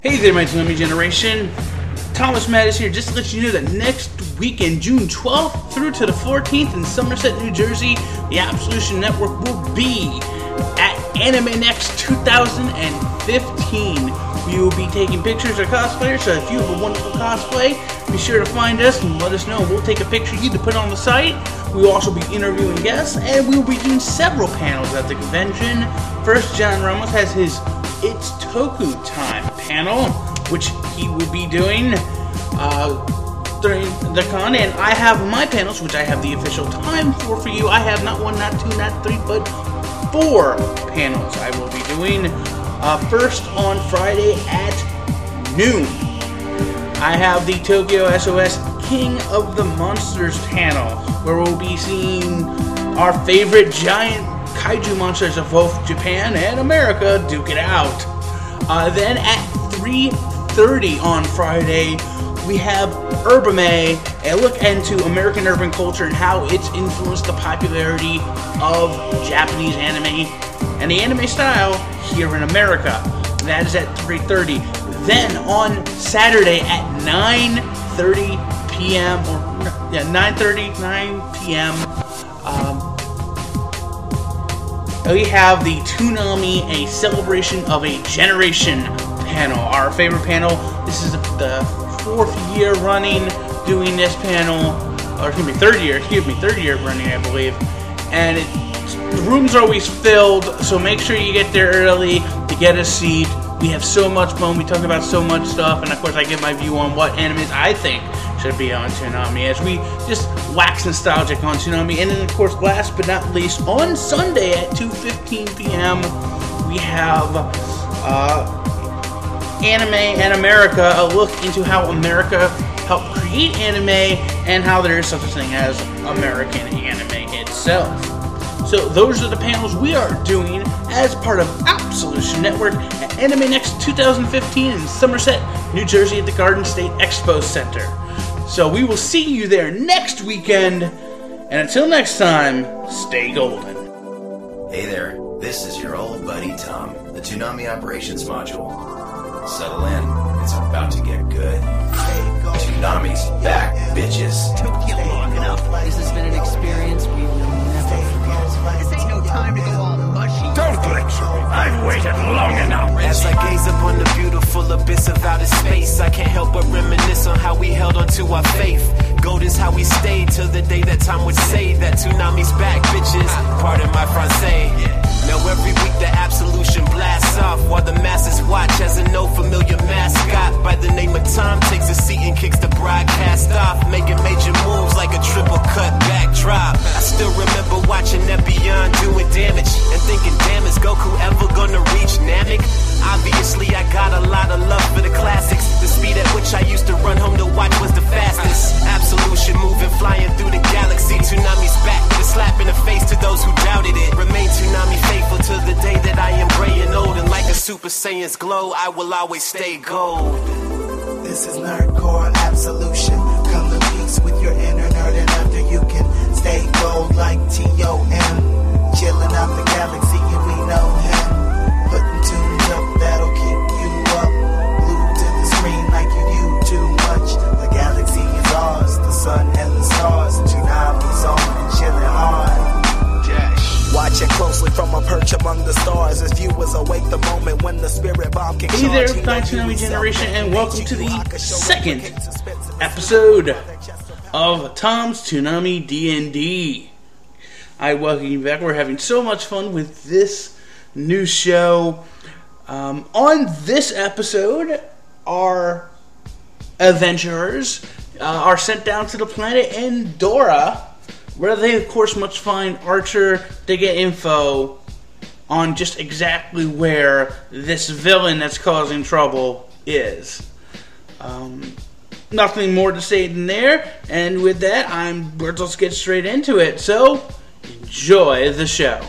Hey there, my Tsunami Generation. Thomas Mattis here, just to let you know that next weekend, June 12th through to the 14th in Somerset, New Jersey, the Absolution Network will be at Anime Next 2015. We will be taking pictures of cosplayers, so if you have a wonderful cosplay, be sure to find us and let us know. We'll take a picture of you to put on the site. We will also be interviewing guests, and we will be doing several panels at the convention. First, John Ramos has his It's Toku Time panel, which he will be doing during the con, and I have my panels, which I have the official time for you. I have not one, not two, not three, but 4 panels I will be doing. First, on Friday at noon, I have the Tokyo SOS King of the Monsters panel, where we'll be seeing our favorite giant kaiju monsters of both Japan and America duke it out. Then at 3:30 on Friday, we have Urbame, a look into American urban culture and how it's influenced the popularity of Japanese anime and the anime style here in America. That is at 3:30. Then on Saturday at 9:30 p.m. 9 p.m. We have the Toonami, a celebration of a generation panel. Our favorite panel. This is the 4th year running doing this panel, or excuse me, third year running, I believe. And the rooms are always filled, so make sure you get there early to get a seat. We have so much fun. We talk about so much stuff, and of course I give my view on what animes I think should be on Toonami, as we just wax nostalgic on Toonami. And then, of course, last but not least, on Sunday at 2:15 p.m., we have Anime and America, a look into how America helped create anime and how there is such a thing as American anime itself. So those are the panels we are doing as part of Absolution Network at Anime Next 2015 in Somerset, New Jersey at the Garden State Expo Center. So we will see you there next weekend, and until next time, stay golden. Hey there, this is your old buddy Tom, the Toonami Operations Module. Settle in, it's about to get good. Toonami's back, bitches. Took you long enough. This has been an experience we will never forget. This ain't no time to go all mushy. Don't lecture me. I've waited long enough. As I gaze upon the beautiful abyss of outer space, I can't help but reminisce on how we held on to our faith. Gold is how we stayed till the day that time would say that Toonami's back, bitches. Pardon my Francais. Now every week the Absolution blasts off while the masses watch as a no familiar mascot by the name of Tom takes a seat and kicks the broadcast off, making major moves like a triple cut backdrop. I still remember watching Epion doing damage and thinking, damn, is Goku ever gonna reach Namek? Obviously I got a lot of love for the classics. The speed at which I used to run home to watch was the fastest. Absolution moving, flying through the galaxy. Toonami's back with a slap in the face to those who doubted it. Remain Toonami faithful to the day that I am gray and old, and like a Super Saiyan's glow, I will always stay gold. This is Nerdcore Absolution. Come to peace with your inner nerd, and after you can stay gold like T.O.M. Chilling out the galaxy, and we know him. Putting tunes up that'll keep you up. Glued to the screen like you do too much. The galaxy is ours, the sun and the stars. Toonami's on and chilling hard. Watch it closely from a perch among the stars as viewers await the moment when the spirit bomb can Hey there, my Tsunami Generation, and welcome to the second episode of Tom's Toonami D&D. I welcome you back. We're having so much fun with this new show. On this episode, our adventurers are sent down to the planet Endora, where they, of course, must find Archer to get info on just exactly where this villain that's causing trouble is. Nothing more to say than there, and with that, let's get straight into it. So, enjoy the show.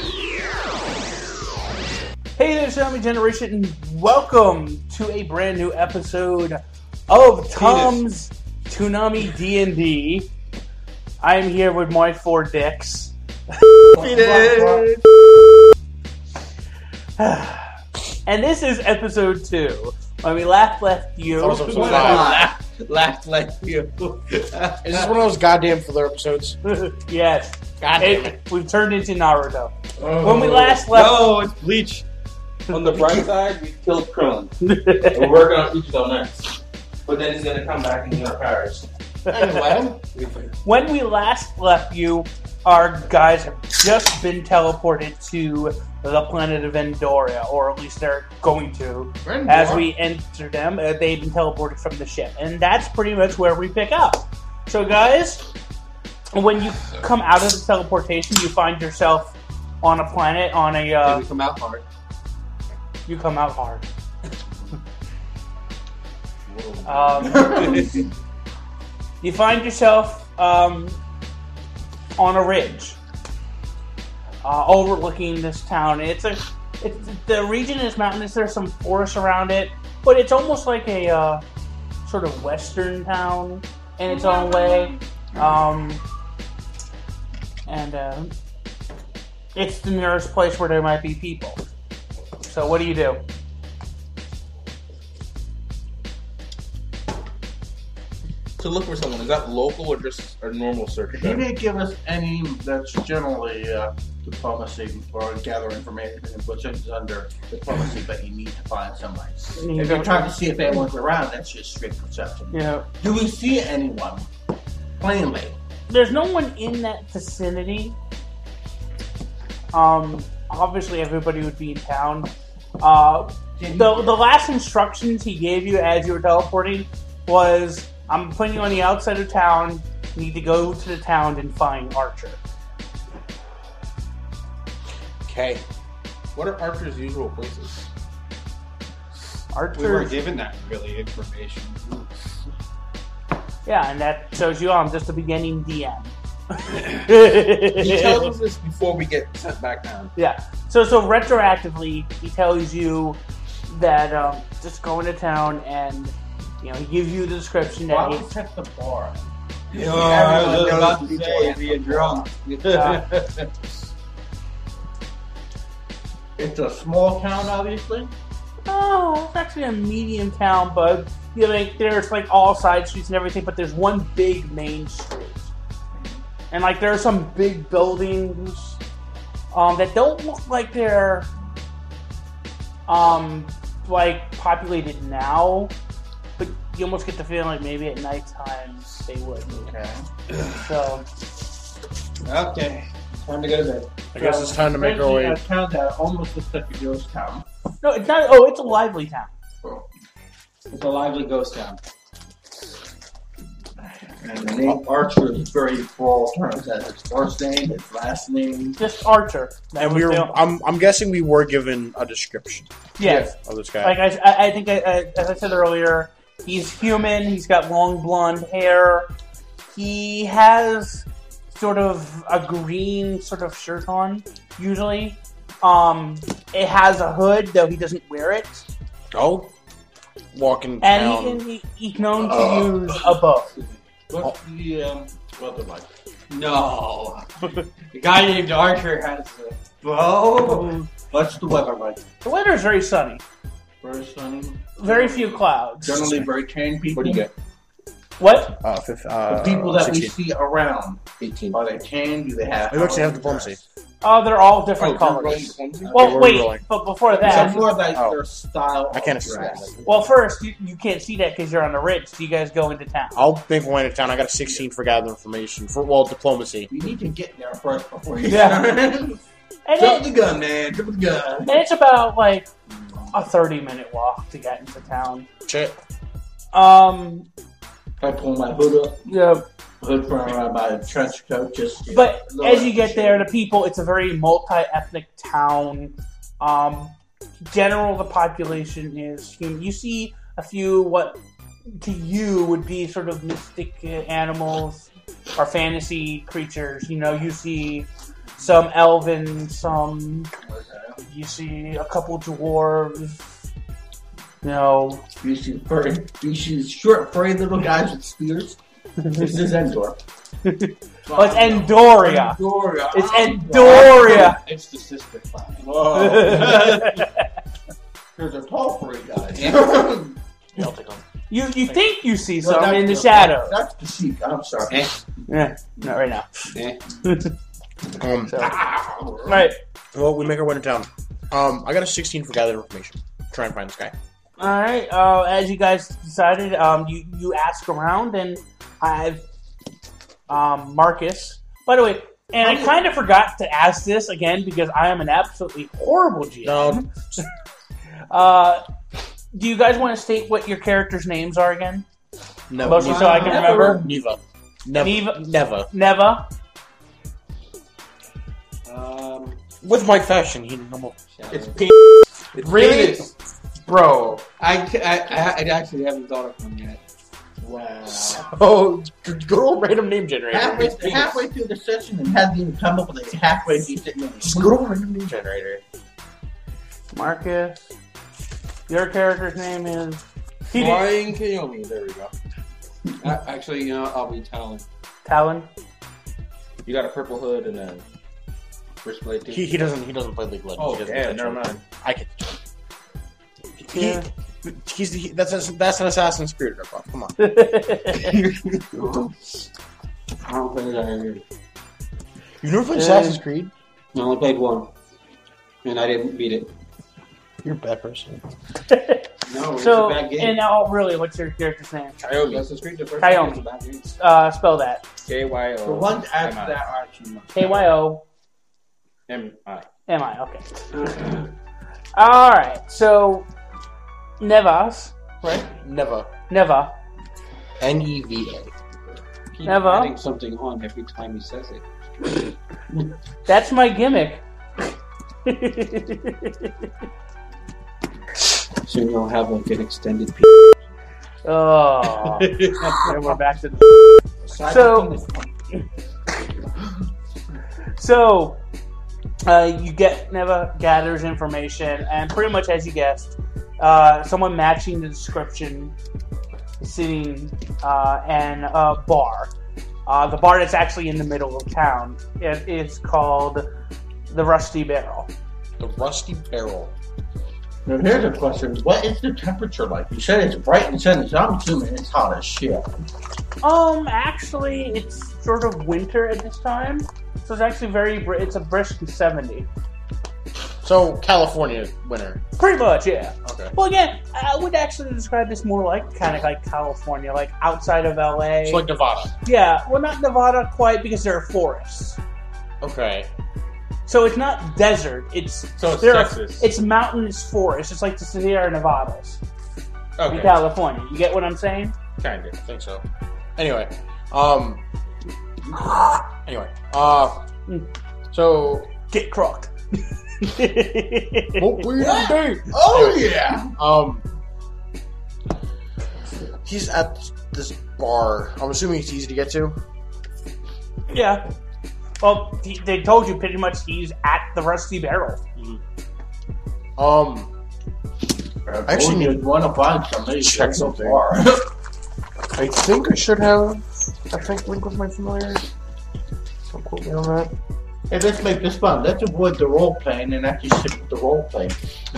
Hey there, Tsunami Generation, and welcome to a brand new episode of Tom's Toonami D&D. I'm here with my 4 dicks. And this is episode 2. When we last left you... That was episode When 5. Last left you. Is this one of those goddamn filler episodes? Yes. God damn it. We've turned into Naruto. When we last left... No, it's Bleach. On the bright side, we killed Krillin. We're working on Ichigo next. But then he's gonna come back and heal our powers. When we last left you, our guys have just been teleported to the planet of Endoria, or at least they're going to. As we enter them, they've been teleported from the ship. And that's pretty much where we pick up. So guys, when you come out of the teleportation, you find yourself on a planet, on a... we come out hard. You come out hard. You find yourself on a ridge overlooking this town. The region is mountainous. There's some forest around it, but it's almost like a sort of western town in its own way. And it's the nearest place where there might be people. So what do you do? To look for someone, is that local or just a normal search? He didn't give us any. That's generally diplomacy or gather information, which is under diplomacy. But you need to find somebody. If you're trying to see if anyone's around, that's just strict perception. Yeah. Do we see anyone plainly? There's no one in that vicinity. Obviously, everybody would be in town. The last instructions he gave you as you were teleporting was, I'm putting you on the outside of town. You need to go to the town and find Archer. Okay. What are Archer's usual places? Archer. We weren't given that really information. Yeah, and that shows you I'm just a beginning DM. He tells us this before we get sent back down. Yeah. So retroactively, he tells you that just go into town and he gives you the description that Why would you check the bar? I was about to say, being drunk. It's a small town, obviously. Oh, it's actually a medium town, but there's like all side streets and everything, but there's one big main street. And there are some big buildings that don't look like they're populated now, but you almost get the feeling like maybe at nighttime they would. Okay. So. Okay. Time to go to bed. I guess it's time to make our way. A town that almost looks like a ghost town. No, it's not. Oh, it's a lively town. It's a lively ghost town. And the name Archer is very broad terms. That's his first name, his last name. Just Archer. And I'm guessing we were given a description. Yes. Of this guy. Like I think, as I said earlier, he's human. He's got long blonde hair. He has sort of a green sort of shirt on, usually. It has a hood, though he doesn't wear it. Oh. Walking town. And he's known to use a bow. What's the weather like? No. The guy named Archer has a bow. What's the weather like? The weather is very sunny. Very sunny. Very few clouds. Generally very tanned people. What do you get? What? The people that 16. we see around. 18. Are they tan? Do they have? We actually have diplomacy. Oh, they're all different colors. Well, wait, but before that... So more like their style. I can't of dress. assume. Well, first, you can't see that because you're on the ridge, so you guys go into town. I'll make my way into town. I got a 16 for gather information. Diplomacy. You need to get there first before you Yeah. start. Jump the gun, man. Jump the gun. And it's about, a 30-minute walk to get into town. Shit. I pull my hood up. Yeah. Hood from my trench coat. But as you get there, the people, it's a very multi-ethnic town. General, the population is human. You see a few what to you would be sort of mystic animals or fantasy creatures. You see some elven, you see a couple dwarves. You see short, furry little guys with spears. This is Endor. Well, it's Endoria. Endoria. It's Endoria. It's the sister planet. Whoa. There's a tall furry guy. You think you see No, some that's in the the- shadows. That's the sheep. I'm sorry. Yeah, not right now. So, All right. Well, we make our way to town. I got a 16 for gathered information. Try and find this guy. All right. As you guys decided, you ask around, and I've Marcus. By the way, and I kind of forgot to ask this again because I am an absolutely horrible GM. Do you guys want to state what your characters' names are again? No. Mostly so I can remember. Neva. Neva. With Mike Fashion, he normal. It's Really? penis. Bro, I actually haven't thought of one yet. Wow. Oh, good old random name generator. Halfway through the session and hadn't even come up with a halfway decent name. Good old random name generator. Marcus. Your character's name is Flying Kiyomi. There we go. Actually, you know, I'll be Talon. Talon. You got a purple hood and a wristblade too. He doesn't play League of Legends. Oh, He doesn't yeah, play never Chart. mind. I can. Yeah. That's an Assassin's Creed ripoff. Come on. I don't play that. You never played Assassin's Creed? I only played one, and I didn't beat it. You're a bad person. No, it's So, a bad game. and now, really, what's your character's name? Kyomi. Assassin's Creed, the first Kyomi. one was a bad game. Spell that. K-Y-O. The ones after that are actually K-Y-O. M-I. M-I, okay. Alright, so Nevas, right? Neva. Neva. N-E-V-A. Keep Never. adding something on every time he says it. That's my gimmick. Soon you'll have like an extended Oh. And we're back to the... So, you get Neva gathers information, and pretty much as you guessed, someone matching the description sitting in a bar. The bar that's actually in the middle of town. It is called the Rusty Barrel. The Rusty Barrel. Now here's a question. What is the temperature like? You said it's bright and sunny, so I'm assuming it's hot as shit. Actually, it's sort of winter at this time, so it's actually it's a brisk 70. So, California winter. Pretty much, yeah. Okay. Well, again, I would actually describe this more like kind of like California, like outside of LA. It's like Nevada. Yeah, well, not Nevada quite because there are forests. Okay. So it's not desert. It's Texas. It's mountainous forest. It's like the Sierra Nevadas Okay. in California. You get what I'm saying? Kind of. I think so. Anyway. So. Get crocked. What we do? Oh, Anyway, yeah! He's at this bar. I'm assuming it's easy to get to. Yeah. Well, they told you pretty much he's at the Rusty Barrel. I actually need to want to find somebody. check so something. far. I think I should have. Link with my familiar. Don't quote me on that. Hey, let's make this fun. Let's avoid the role playing and actually stick with the role playing.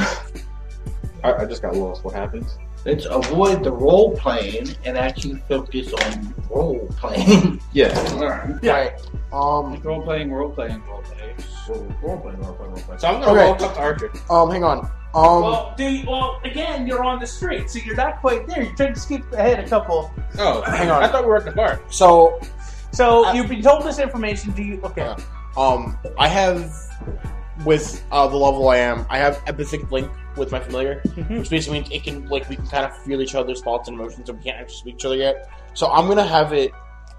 I just got lost. What happens? Let's avoid the role playing and actually focus on role playing. Yeah. Alright. Yeah. Role playing. Role playing. So I'm gonna Okay. walk up to Archer. Hang on. Well, again, you're on the street, so you're not quite there. You're trying to skip ahead a couple. Oh, hang on. I thought we were at the bar. So, you've been told this information. Do you? Okay. I have, with the level I am, I have empathic link with my familiar, which basically means we can kind of feel each other's thoughts and emotions, and we can't actually speak to each other yet. So I'm gonna have it,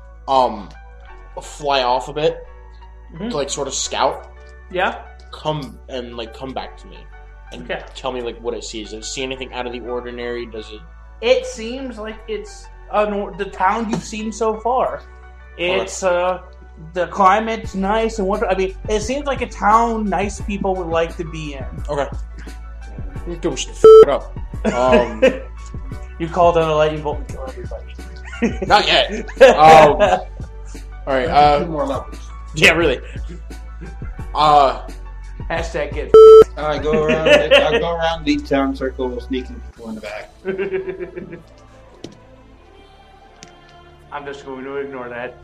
fly off a bit to sort of scout. Yeah. Come back to me, and tell me what it sees. Does it see anything out of the ordinary? Does it? It seems like it's the town you've seen so far. It's the climate's nice and wonderful. I mean, it seems like a town nice people would like to be in. Okay. Dude, we should f it up. You called on a lightning bolt and kill everybody. Not yet. All right. 2 more levels. Yeah, really. Hashtag get. I go around. I go around the town circle, sneaking people in the back. I'm just going to ignore that.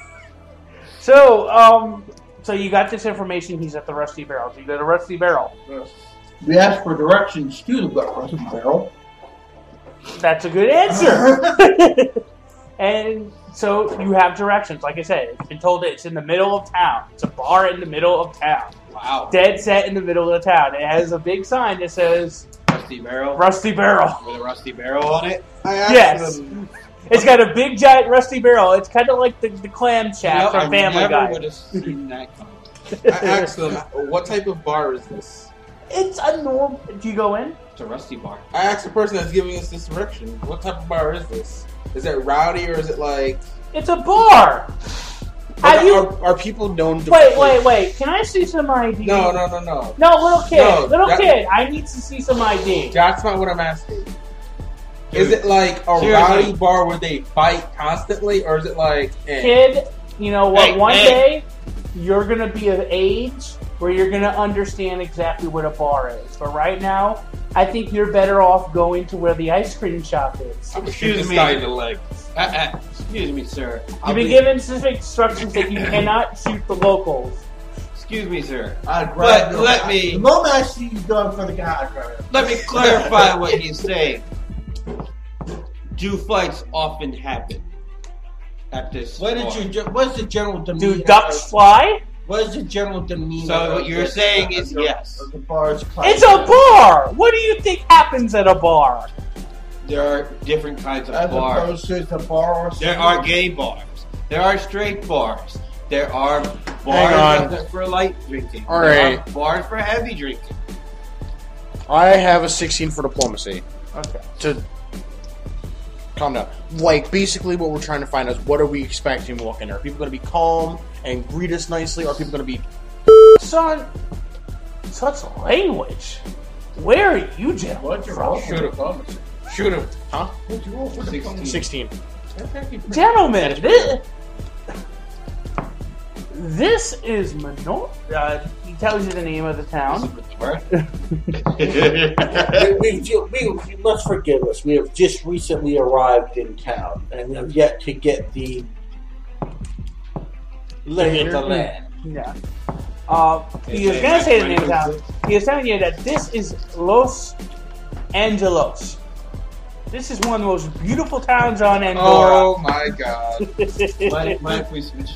So you got this information. He's at the Rusty Barrel. So you go to Rusty Barrel. We asked for directions to the Rusty Barrel. That's a good answer. And so you have directions. Like I said, it's been told that it's in the middle of town. It's a bar in the middle of town. Wow. Dead set in the middle of the town. It has a big sign that says Rusty Barrel. Rusty Barrel. With a Rusty Barrel on it. Yes. It's got a big giant Rusty Barrel. It's kind of like the clam shack from Family I Guy. never would have seen that coming. I asked them, what type of bar is this? It's a normal. Do you go in? It's a Rusty bar. I asked the person that's giving us this direction, what type of bar is this? Is it rowdy or is it like... It's a bar. Like, are people known to... Wait. Can I see some ID? No. No, little kid. Kid. I need to see some ID. That's not what I'm asking. Is it like a rowdy bar where they fight constantly, or is it like... Kid, you know what? One day, you're going to be of age where you're going to understand exactly what a bar is. But right now, I think you're better off going to where the ice cream shop is. Excuse me. In the leg. Excuse me, sir. You've been given specific instructions that you cannot shoot the locals. Excuse me, sir. But the moment I see you going for the guy, I'd grab it. Let me clarify what he's saying. Do fights often happen at this bar? What's the general demeanor? Do ducks fly? What is the general demeanor? So what you're saying is yes. The bar's It's a bar! What do you think happens at a bar? There are different kinds of As bars. opposed to the bar. There are gay bars. There are straight bars. There are Hang bars on. for light drinking. All There right. are bars for heavy drinking. I have a 16 for diplomacy. Okay. To calm down. Like, basically what we're trying to find is what are we expecting to walk in there? Are people going to be calm and greet us nicely, or are people going to be... Son, such language. Where are you gentlemen from? Shoot him. Huh? What'd you roll for 16. Gentlemen, this is Menor. He tells you the name of the town. You must forgive us. We have just recently arrived in town and have yet to get the lay of the land. Yeah. He was going to say the name of the town. He is telling you that this is Los Angelos. This is one of the most beautiful towns on Andorra. Oh my god. Mind if we switch?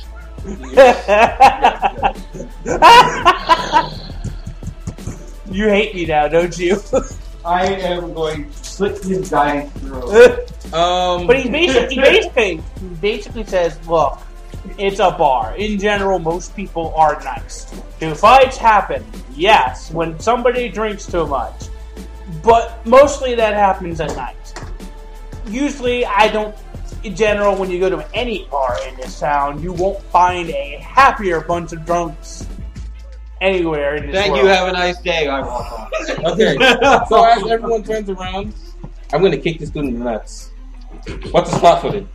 You hate me now, don't you? I am going to slit his guy's throat. But he basically says, look, it's a bar. In general, most people are nice. Do fights happen? Yes, when somebody drinks too much. But mostly that happens at night. Usually, in general, when you go to any bar in this town, you won't find a happier bunch of drunks anywhere in this Thank world. you, have a nice day. I walk off. Okay, so as everyone turns around, I'm going to kick this dude in the nuts. What's a spot-footed?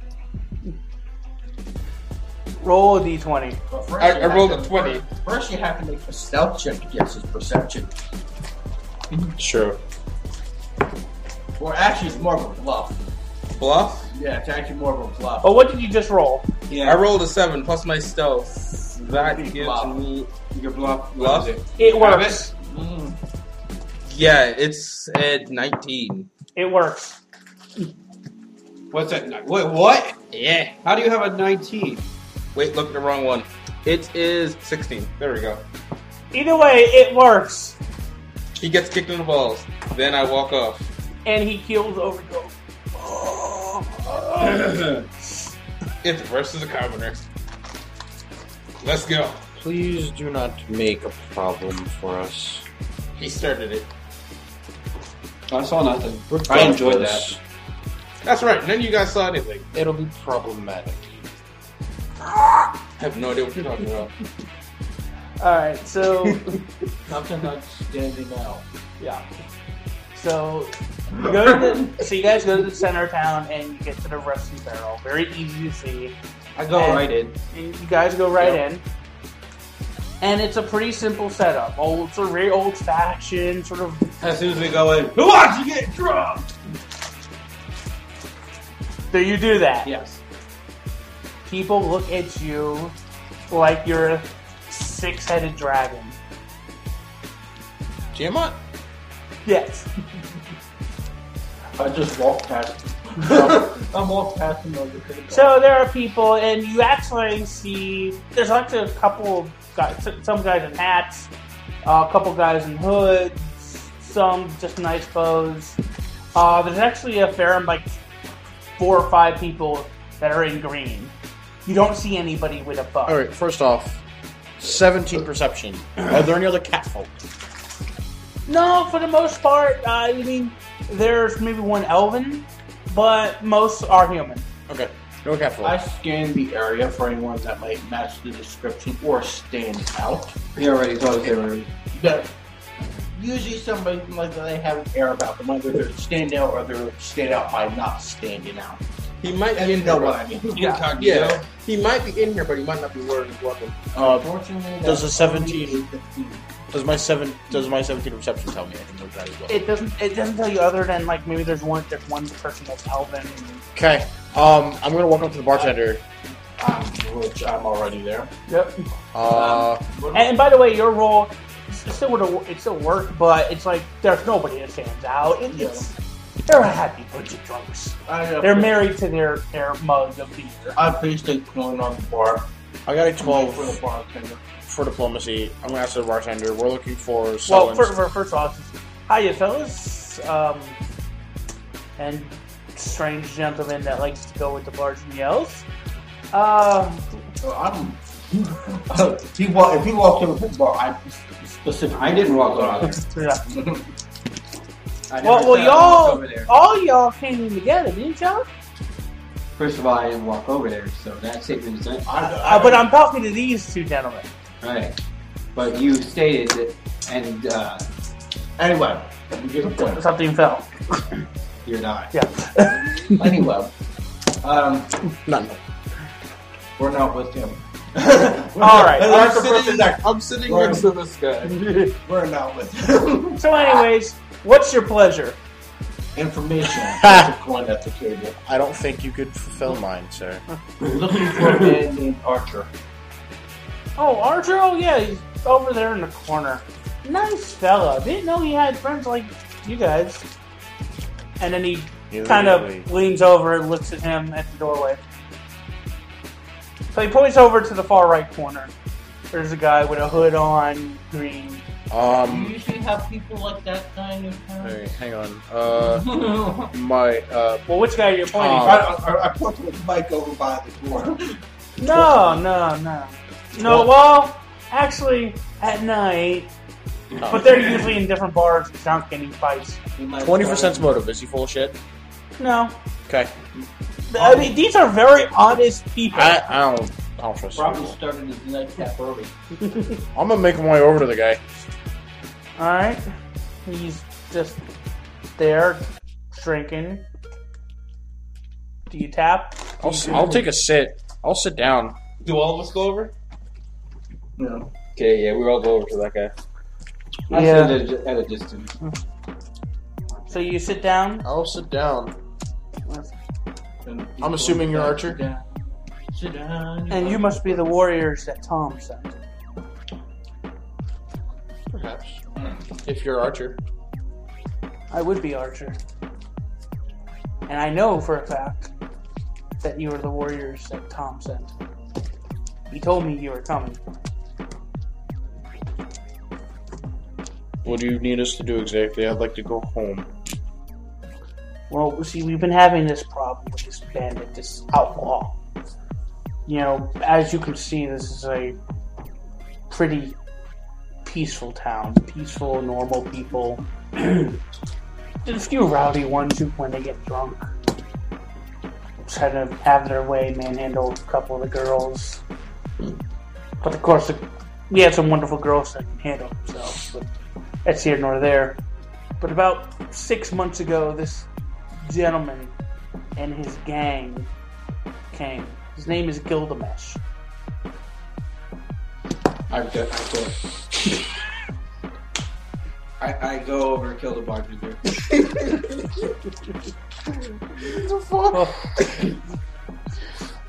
Roll a d20. I rolled a 20. First, you have to make a stealth check against his perception. Sure. Or actually, it's more of a bluff. Bluff? Yeah, it's actually more of a bluff. But what did you just roll? I rolled a 7 plus my stealth. That gives me... Your bluff. Bluff? It works. Yeah, it's at 19. It works. What's that? Wait, what? Yeah. How do you have a 19? Wait, look at the wrong one. It is 16. There we go. Either way, it works. He gets kicked in the balls. Then I walk off. And he keels over. It's versus a commoner. Let's go. Please do not make a problem for us. He started it. I saw nothing. I enjoyed that. That's right. None of you guys saw anything. It'll be problematic. I have no idea what you're talking about. Alright, so... Nothing outstanding out. Yeah. So you guys go to the center of town and you get to the Rusty Barrel. Very easy to see. I go right in. And you guys go right in. And it's a pretty simple setup. It's a very old-fashioned sort of... As soon as we go in, who wants to get drunk? Do you do that? Yes. people look at you like you're a 6-headed dragon. Tiamat? Yes. I just walked past him. I'm walking past him on the table. So there are people, and you actually see there's actually a couple of guys, some guys in hats, a couple guys in hoods, some just nice clothes. There's actually a fair, like 4 or 5 people that are in green. You don't see anybody with a bow. All right. First off, 17 perception. Are there any other catfolk? No, for the most part. I mean, there's maybe one elven, but most are human. Okay. No catfolk. I scanned the area for anyone that might match the description or stand out. He already told us they were. But usually somebody like that, they have an air about them, whether they're stand out or they're stand out by not standing out. He might be in know here. what I mean. Yeah. He might be in here, but he might not be wearing his weapon. Unfortunately, Does the that's 17 only 15. Does my 17 perception tell me I can know that as well? It doesn't tell you other than like maybe there's one person that's elven. Okay. I'm gonna walk up to the bartender. Which I'm already there. Yep. Uh, And by the way, your roll it still works, but it's like there's nobody that stands out. They're a happy bunch of drunks. They're married to their mug of beer. I placed a coin on the bar. I got a 12 for the bartender. for diplomacy. I'm gonna ask the bartender. We're looking for Well, Sullen's. first off, hiya, fellas. And strange gentleman that likes to go with the bars and yells. If he walked over the bar, I specifically. I didn't walk over. Yeah. I never Well, said I walked over y'all, there. all y'all came in together, didn't y'all? First of all, I didn't walk over there, so that statement is in. But I'm talking to these 2 gentlemen. Right. But you stated that, and Anyway, let me give a point. Something fell. you're not. Yeah. Anyway, None. we're not with him. All right. I'm sitting next to this guy. We're not with him. So, anyways, what's your pleasure? Information. There's a coin at the table. I don't think you could fulfill mine, sir. Looking for a man named Archer. Oh, Archer? Oh, yeah, he's over there in the corner. Nice fella. Didn't know he had friends like you guys. And then he kind of leans over and looks at him at the doorway. So he points over to the far right corner. There's a guy with a hood on, green. Do you usually have people like that kind of town? Hey, hang on. Well, which guy are you pointing? I pointed with Mike over by the door. No, well, actually, at night. But they're usually in different bars, drunk, getting fights. 20% motive. Is he full of shit? No. Okay. I mean, these are very honest people. I don't trust Probably him. started his nightcap early. I'm gonna make my way over to the guy. Alright. He's just there, drinking. Do you tap? I'll take a sit. I'll sit down. Do all of us go over? No. Okay, yeah, we all go over to that guy. I Yeah. sit at a distance. So you sit down? I'll sit down. I'm assuming you're Archer? Sit down. And you must be the warriors that Tom sent. Perhaps. If you're Archer. I would be Archer. And I know for a fact that you are the warriors that Tom sent. He told me you were coming. What do you need us to do exactly? I'd like to go home. Well, see, we've been having this problem with this bandit, this outlaw. You know, as you can see, this is a pretty peaceful town. Peaceful, normal people. There's a few rowdy ones who, when they get drunk, try to have their way, manhandle a couple of the girls. But of course, we had some wonderful girls that can handle themselves, but that's here nor there. But about 6 months ago, this gentleman and his gang came. His name is Gilgamesh. I go over and kill the bartender.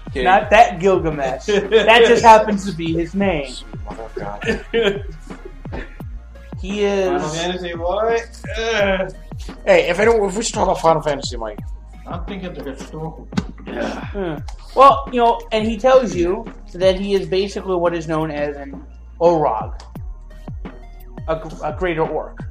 Okay. Not that Gilgamesh. That just happens to be his name. Mother of God. He is. Final Fantasy, what? Hey, if we should talk about Final Fantasy, Mike. I'm thinking the historical. Well, and he tells you that he is basically what is known as an Orog, a greater orc.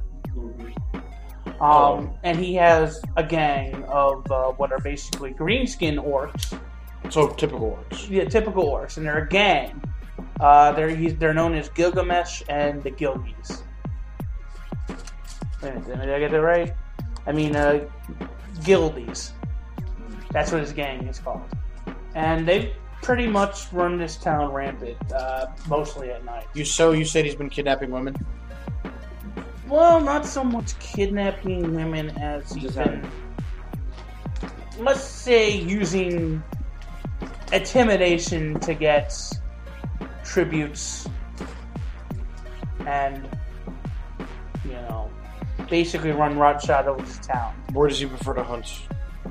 And he has a gang of what are basically greenskin orcs. So typical orcs. Yeah, typical orcs, and they're a gang. They're known as Gilgamesh and the Gilgies. Wait a minute, did I get that right? I mean, Gildies. That's what his gang is called. And they pretty much run this town rampant, mostly at night. You said he's been kidnapping women? Well, not so much kidnapping women as he's been, let's say, using intimidation to get tributes and, basically run roughshod over the town. Where does he prefer to hunt?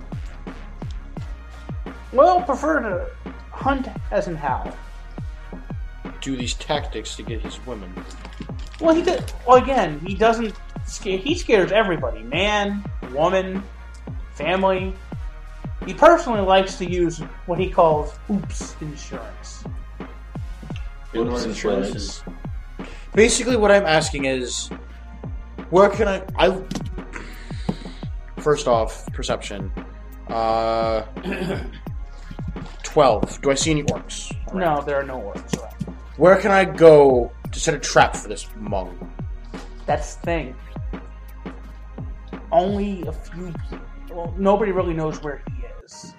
Well, prefer to hunt as in how. Do these tactics to get his women. Well, he doesn't scare. He scares everybody: man, woman, family. He personally likes to use what he calls "oops insurance." Oops insurance. Basically, what I'm asking is, where can I first off, perception. 12. Do I see any orcs? No, there are no orcs around. Where can I go to set a trap for this Hmong? That's the thing. Only a few people. Well, nobody really knows where he is.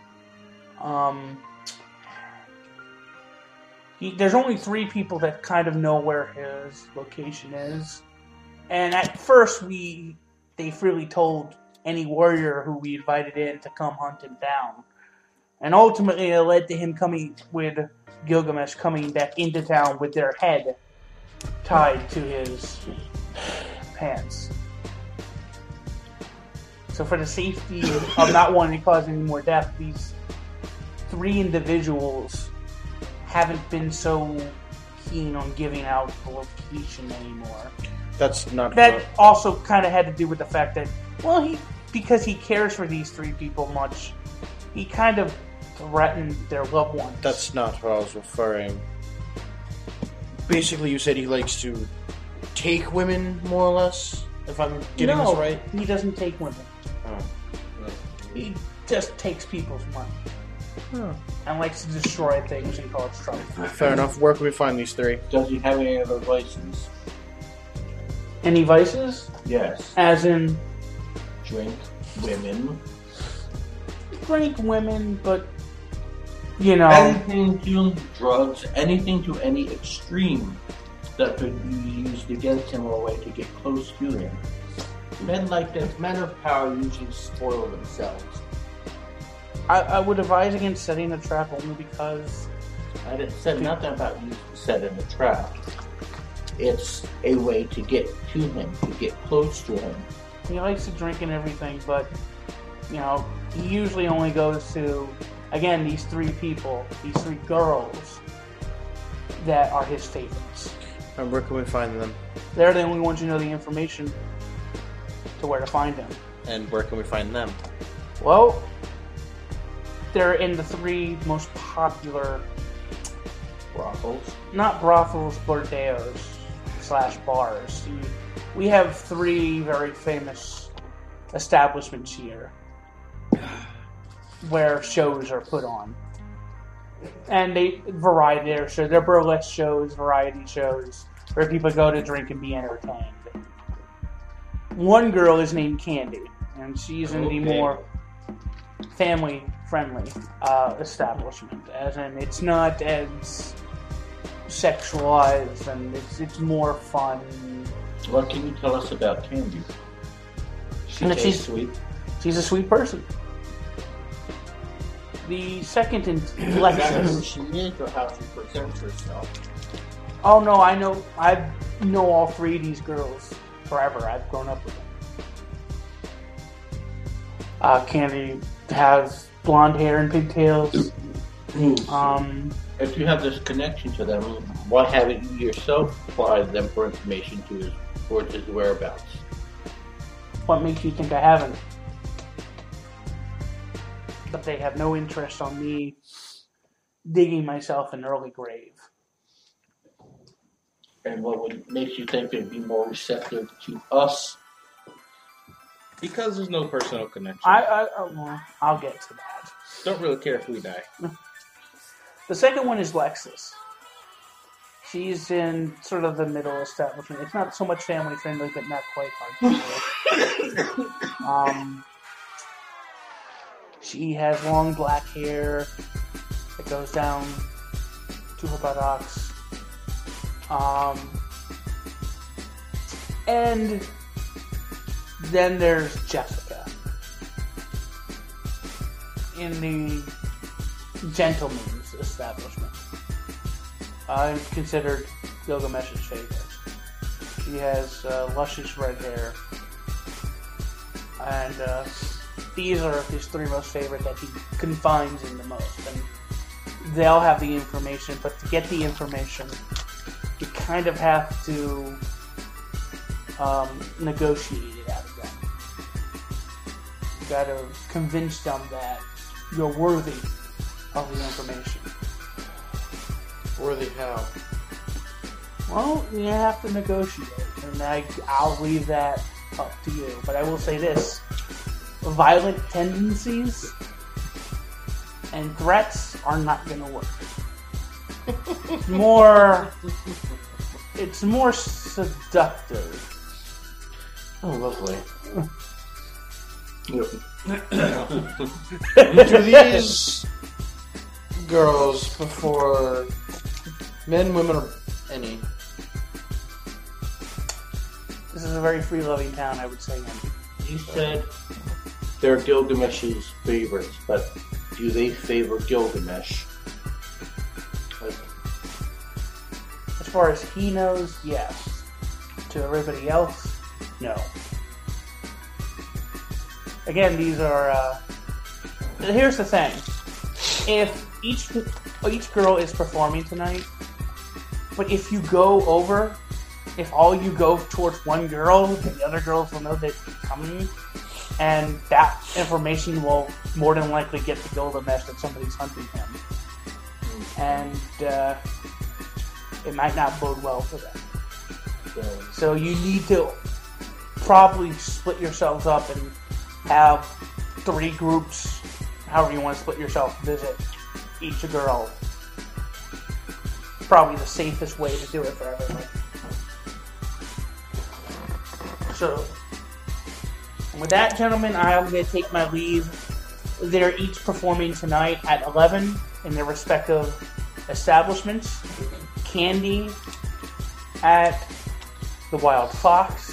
There's only 3 people that kind of know where his location is. And at first, they freely told any warrior who we invited in to come hunt him down. And ultimately, it led to him Gilgamesh coming back into town with their head tied to his pants. So for the safety of not wanting to cause any more death, these 3 individuals haven't been so keen on giving out the location anymore. That's not. That also kind of had to do with the fact that, because he cares for these 3 people much, he kind of threatened their loved ones. That's not what I was referring. Basically, you said he likes to take women, more or less, if I'm getting this right? He doesn't take women. Oh. He just takes people's money. And likes to destroy things and cause trouble. Fair enough. Where can we find these 3? Does he have any other vices? Any vices? Yes. As in? Drink, women. Drink, women, but, anything to drugs, anything to any extreme that could be used against him or a way to get close to him. Men like this, men of power usually spoil themselves. I would advise against setting a trap only because... I said nothing about you setting a trap. It's a way to get to him, to get close to him. He likes to drink and everything, but, he usually only goes to, again, these 3 people, these 3 girls that are his favorites. And where can we find them? They're the only ones who know the information to where to find them. And where can we find them? Well, they're in the 3 most popular brothels. Not brothels, bordeos/bars. We have 3 very famous establishments here where shows are put on. And they're burlesque shows, variety shows, where people go to drink and be entertained. One girl is named Candy, and she's in the more family-friendly establishment. As in, it's not as sexualized, and it's more fun. What can you tell us about Candy? She's sweet. She's a sweet person. The second in Lexus. She is, or how she presents herself. Oh no, I know all 3 of these girls forever. I've grown up with them. Candy has blonde hair and pigtails. If you have this connection to them, why haven't you yourself provided them for information towards his whereabouts? What makes you think I haven't? But they have no interest on me digging myself an early grave. And what makes you think they'd be more receptive to us? Because there's no personal connection. Well, I'll get to that. Don't really care if we die. The second one is Lexus. She's in sort of the middle establishment. It's not so much family friendly, but not quite hard. She has long black hair that goes down to her buttocks. And then there's Jessica in the gentleman's establishment. Considered Gilgamesh's favorite. She has luscious red hair, and these are his three most favorite that he confines in the most. And they'll have the information, but to get the information, you kind of have to negotiate it out of them. You got to convince them that you're worthy of the information. Worthy how? Well, you have to negotiate, and I'll leave that up to you. But I will say this: violent tendencies and threats are not going to work. It's more seductive. Oh, lovely. Do these girls prefer men, women, or any? This is a very free-loving town, I would say. You said they're Gilgamesh's favorites, but do they favor Gilgamesh? As far as he knows, yes. To everybody else, no. Again, these are... here's the thing. If each girl is performing tonight, but if you go over, if all you go towards one girl, the other girls will know that you're coming, and that information will more than likely get to Gilgamesh that somebody's hunting him. And it might not bode well for them. So you need to probably split yourselves up and have 3 groups, however you want to split yourself, visit each girl. Probably the safest way to do it for everybody. So, with that, gentlemen, I'm going to take my leave. They're each performing tonight at 11 in their respective establishments. Candy at the Wild Fox.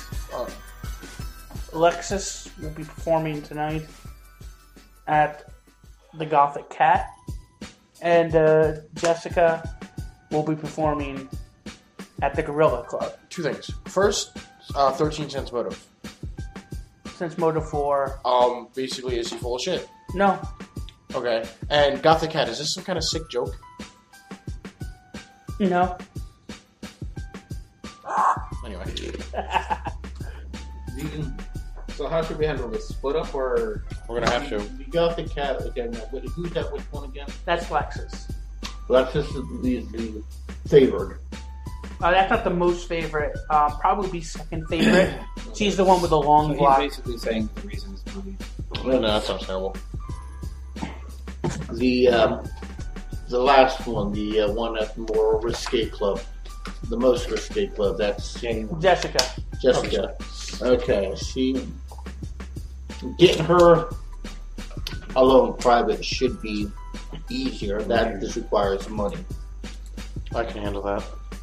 Alexis will be performing tonight at the Gothic Cat. And Jessica will be performing at the Gorilla Club. 2 things. First, 13 cents motive. Since motive for... basically, is he full of shit? No. Okay. And Gothic Cat, is this some kind of sick joke? No. Anyway. So how should we handle this? Split up or... We're going to have to. You got the cat again. Who's that? Which one again? That's Lexus. Lexus is the favored. That's not the most favorite. Probably be second favorite. She's the one with the long block. He's basically saying the reason is movie. No, that sounds terrible. The last one, the one at the more risque club, the most risque club. That's Jessica. Jessica. Okay, getting her alone private should be easier. That just requires money. I can handle that.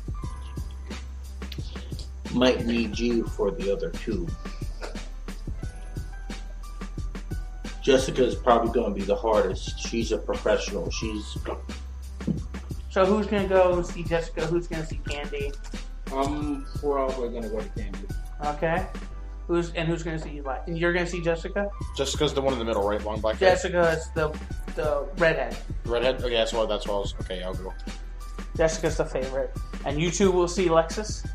Might need you for the other 2. Jessica's probably going to be the hardest. She's a professional. So who's going to go see Jessica? Who's going to see Candy? We're all going to go to Candy. Okay. Who's going to see you? You're going to see Jessica? Jessica's the one in the middle, right? Long black hair. Jessica is the The redhead. Redhead? Okay, that's what I was. Okay, I'll go. Jessica's the favorite. And you two will see Lexus?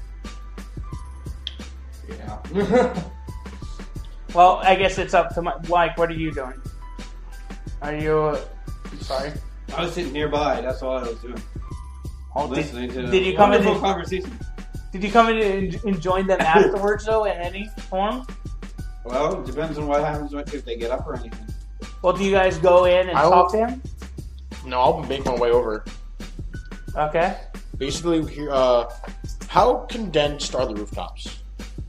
Yeah. Well, I guess it's up to Mike, what are you doing? Are you... sorry? I was sitting nearby. That's all I was doing. Listening to did you come in wonderful conversation. Did you come in and join them afterwards, though, in any form? Well, it depends on what happens if they get up or anything. Well, do you guys go in and talk to him? No, I'll make my way over. Okay. Basically, here, how condensed are the rooftops?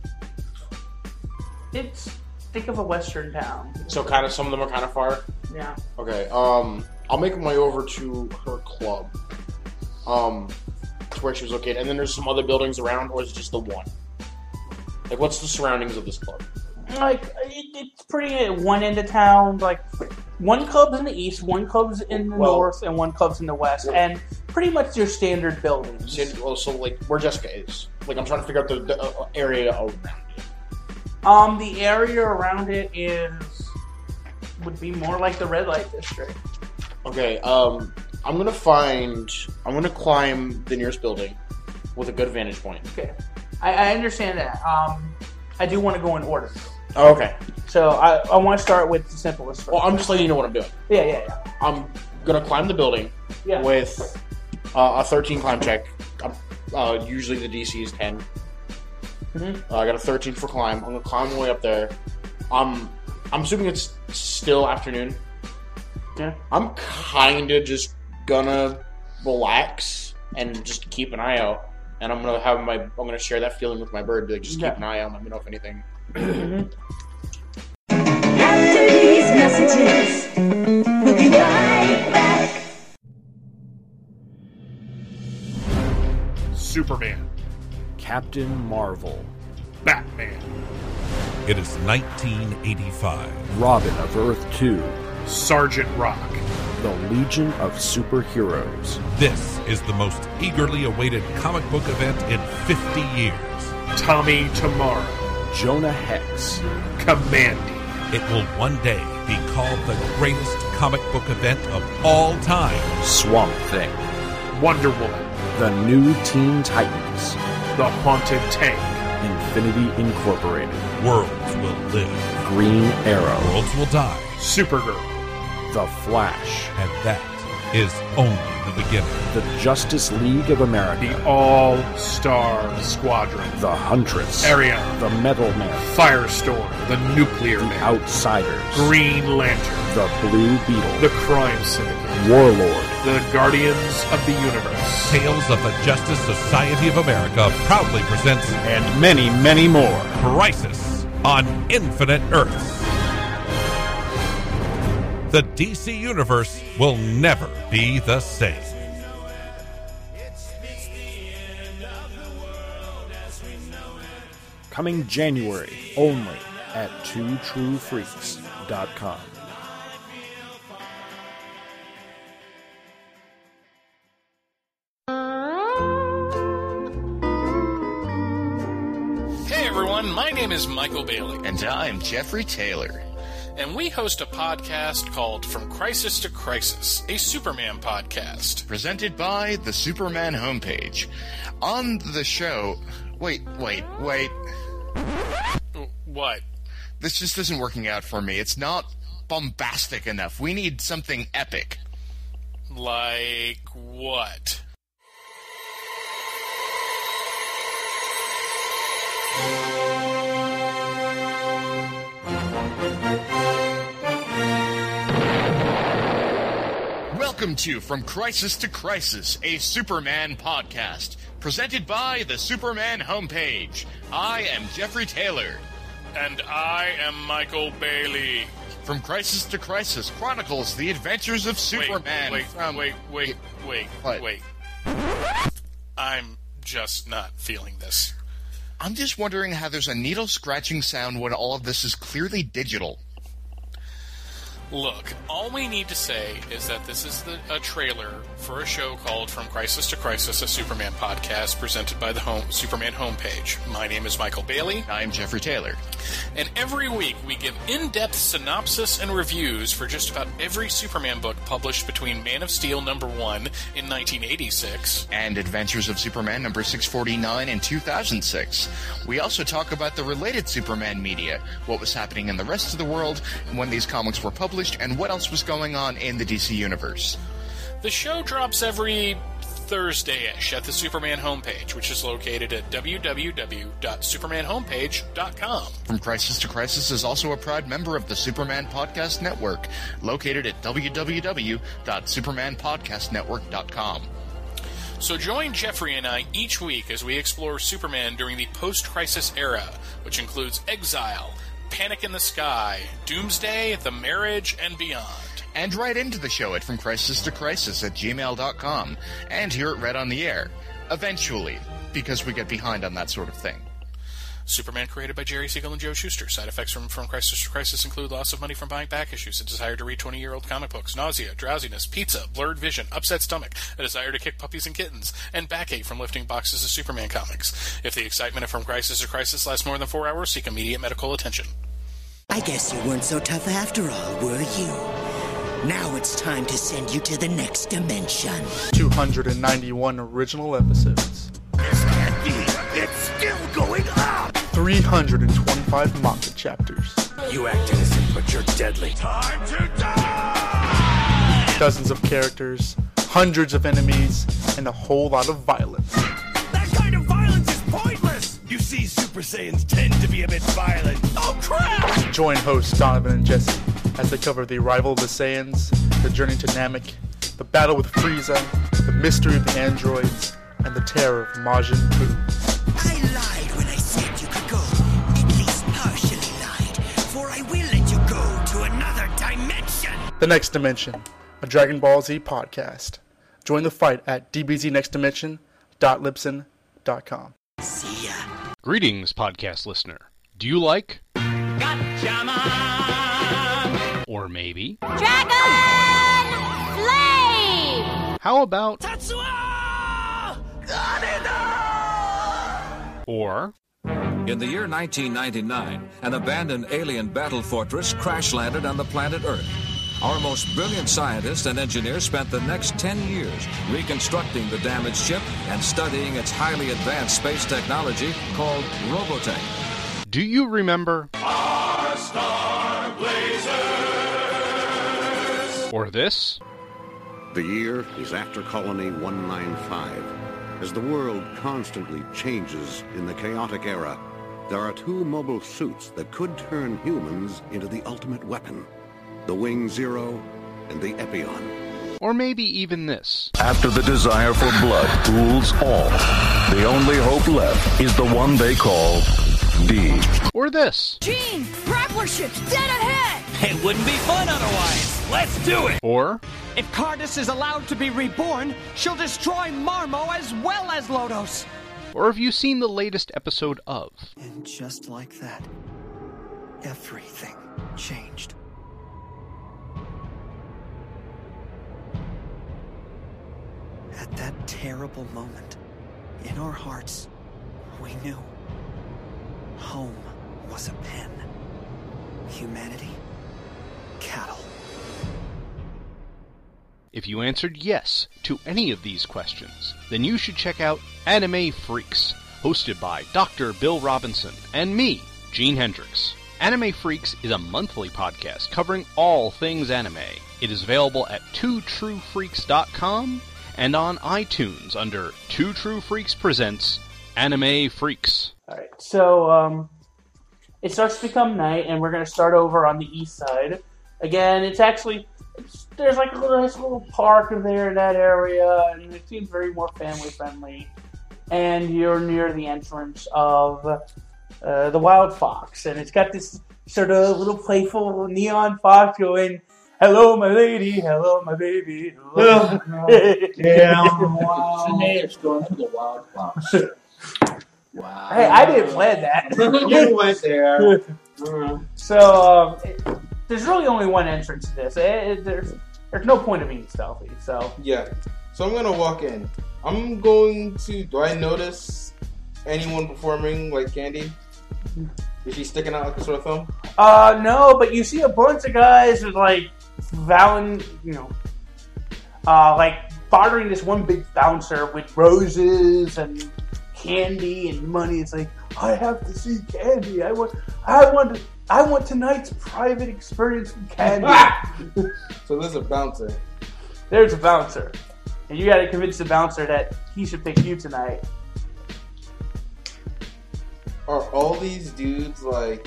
Think of a western town. So kind of, some of them are kind of far? Yeah. Okay, I'll make my way over to her club. To where she was located. And then there's some other buildings around, or is it just the one? Like, what's the surroundings of this club? Like, it's pretty at one end of town. Like, one club's in the east, one club's in the north, and one club's in the west. And pretty much your standard buildings. So, like, where Jessica is. Like, I'm trying to figure out the area around it. The area around it would be more like the red light district. Okay, I'm gonna climb the nearest building with a good vantage point. Okay. I understand that. I do want to go in order. Oh, okay. So I want to start with the simplest first. Well, I'm just letting you know what I'm doing. Yeah. I'm gonna climb the building with a 13 climb check. Usually the DC is 10. Mm-hmm. I got a 13 for climb. I'm gonna climb the way up there. I'm assuming it's still afternoon. Yeah. I'm kinda just gonna relax and just keep an eye out. And I'm gonna share that feeling with my bird. Like, just keep an eye out. Let me know if anything. After these messages, we'll be right back. Superman. Captain Marvel. Batman. It is 1985. Robin of Earth 2. Sergeant Rock. The Legion of Superheroes. This is the most eagerly awaited comic book event in 50 years. Tommy Tomorrow. Jonah Hex. Commandy. It will one day be called the greatest comic book event of all time. Swamp Thing. Wonder Woman. The New Teen Titans. The Haunted Tank. Infinity Incorporated. Worlds will live. Green Arrow. Worlds will die. Supergirl. The Flash. And that is only the beginning. The Justice League of America. The All-Star Squadron. The Huntress. Ariana. The Metal Man. Firestorm. The Nuclear Man. Outsiders. Green Lantern. The Blue Beetle. The Crime Syndicate. Warlord. The Guardians of the Universe. Tales of the Justice Society of America proudly presents... And many, many more. Crisis on Infinite Earths. The DC Universe will never be the same. Coming January only at twotruefreaks.com. Hey everyone, my name is Michael Bailey. And I'm Jeffrey Taylor. And we host a podcast called From Crisis to Crisis, a Superman podcast. Presented by the Superman homepage. On the show... Wait. What? This just isn't working out for me. It's not bombastic enough. We need something epic. Like what? Welcome to From Crisis to Crisis, a Superman podcast, presented by the Superman homepage. I am Jeffrey Taylor. And I am Michael Bailey. From Crisis to Crisis chronicles the adventures of Superman. Wait. I'm just not feeling this. I'm just wondering how there's a needle scratching sound when all of this is clearly digital. Look, all we need to say is that this is a trailer for a show called From Crisis to Crisis, a Superman podcast presented by the Superman homepage. My name is Michael Bailey. I'm Jeffrey Taylor. And every week we give in-depth synopsis and reviews for just about every Superman book published between Man of Steel #1 in 1986 and Adventures of Superman number 649 in 2006. We also talk about the related Superman media, what was happening in the rest of the world when these comics were published, and what else was going on in the DC Universe. The show drops every Thursday-ish at the Superman homepage, which is located at www.supermanhomepage.com. From Crisis to Crisis is also a proud member of the Superman Podcast Network, located at www.supermanpodcastnetwork.com. So join Jeffrey and I each week as we explore Superman during the post-crisis era, which includes Exile, Panic in the Sky, Doomsday, The Marriage, and beyond. And write into the show at FromCrisisToCrisis@gmail.com and hear it read on the air. Eventually, because we get behind on that sort of thing. Superman created by Jerry Siegel and Joe Shuster. Side effects from Crisis to Crisis include loss of money from buying back issues, a desire to read 20-year-old comic books, nausea, drowsiness, pizza, blurred vision, upset stomach, a desire to kick puppies and kittens, and backache from lifting boxes of Superman comics. If the excitement of From Crisis to Crisis lasts more than 4 hours, seek immediate medical attention. I guess you weren't so tough after all, were you? Now it's time to send you to the next dimension. 291 original episodes. This can't be. It's still going up. 325 manga chapters. You act innocent, but you're deadly. Time to die! Dozens of characters, hundreds of enemies, and a whole lot of violence. That kind of violence is pointless! You see, Super Saiyans tend to be a bit violent. Oh, crap! Join hosts Donovan and Jesse as they cover the arrival of the Saiyans, the journey to Namek, the battle with Frieza, the mystery of the androids, and the terror of Majin Buu. I lied when I said you could go. At least partially lied, for I will let you go to another dimension. The Next Dimension, a Dragon Ball Z podcast. Join the fight at dbznextdimension.libsyn.com. See ya. Greetings, podcast listener. Do you like... Or maybe... Dragon Slave! How about... Tatsuo! Or... In the year 1999, an abandoned alien battle fortress crash-landed on the planet Earth. Our most brilliant scientists and engineers spent the next 10 years reconstructing the damaged ship and studying its highly advanced space technology called Robotech. Do you remember... Our Star Blazers! Or this? The year is after Colony 195. As the world constantly changes in the chaotic era, there are two mobile suits that could turn humans into the ultimate weapon. The Wing Zero and the Epion. Or maybe even this. After the desire for blood rules all, the only hope left is the one they call D. Or this. Gene! Grappler ship's dead ahead! It wouldn't be fun otherwise! Let's do it! Or... If Cardus is allowed to be reborn, she'll destroy Marmo as well as Lodos! Or have you seen the latest episode of... And just like that, everything changed. At that terrible moment, in our hearts, we knew home was a pen. Humanity, cattle. If you answered yes to any of these questions, then you should check out Anime Freaks, hosted by Dr. Bill Robinson and me, Gene Hendricks. Anime Freaks is a monthly podcast covering all things anime. It is available at twotruefreaks.com and on iTunes under Two True Freaks Presents Anime Freaks. Alright, so, it starts to become night, and we're going to start over on the east side. Again, there's like a nice little park there in that area, and it seems very more family-friendly. And you're near the entrance of the Wild Fox, and it's got this sort of little playful neon fox going, "Hello, my lady. Hello, my baby." Hello. Yeah, it's going to the Wild Fox. Wow. Hey, I didn't plan that. You went there. So, there's really only one entrance to this. There's no point of being stealthy. So yeah. So I'm gonna walk in. I'm going to. Do I notice anyone performing like Candy? Is she sticking out like a sore thumb? No, but you see a bunch of guys with like like bartering this one big bouncer with roses and candy and money. It's like, I have to see Candy. I want tonight's private experience with Candy. So there's a bouncer. There's a bouncer. And you got to convince the bouncer that he should pick you tonight. Are all these dudes like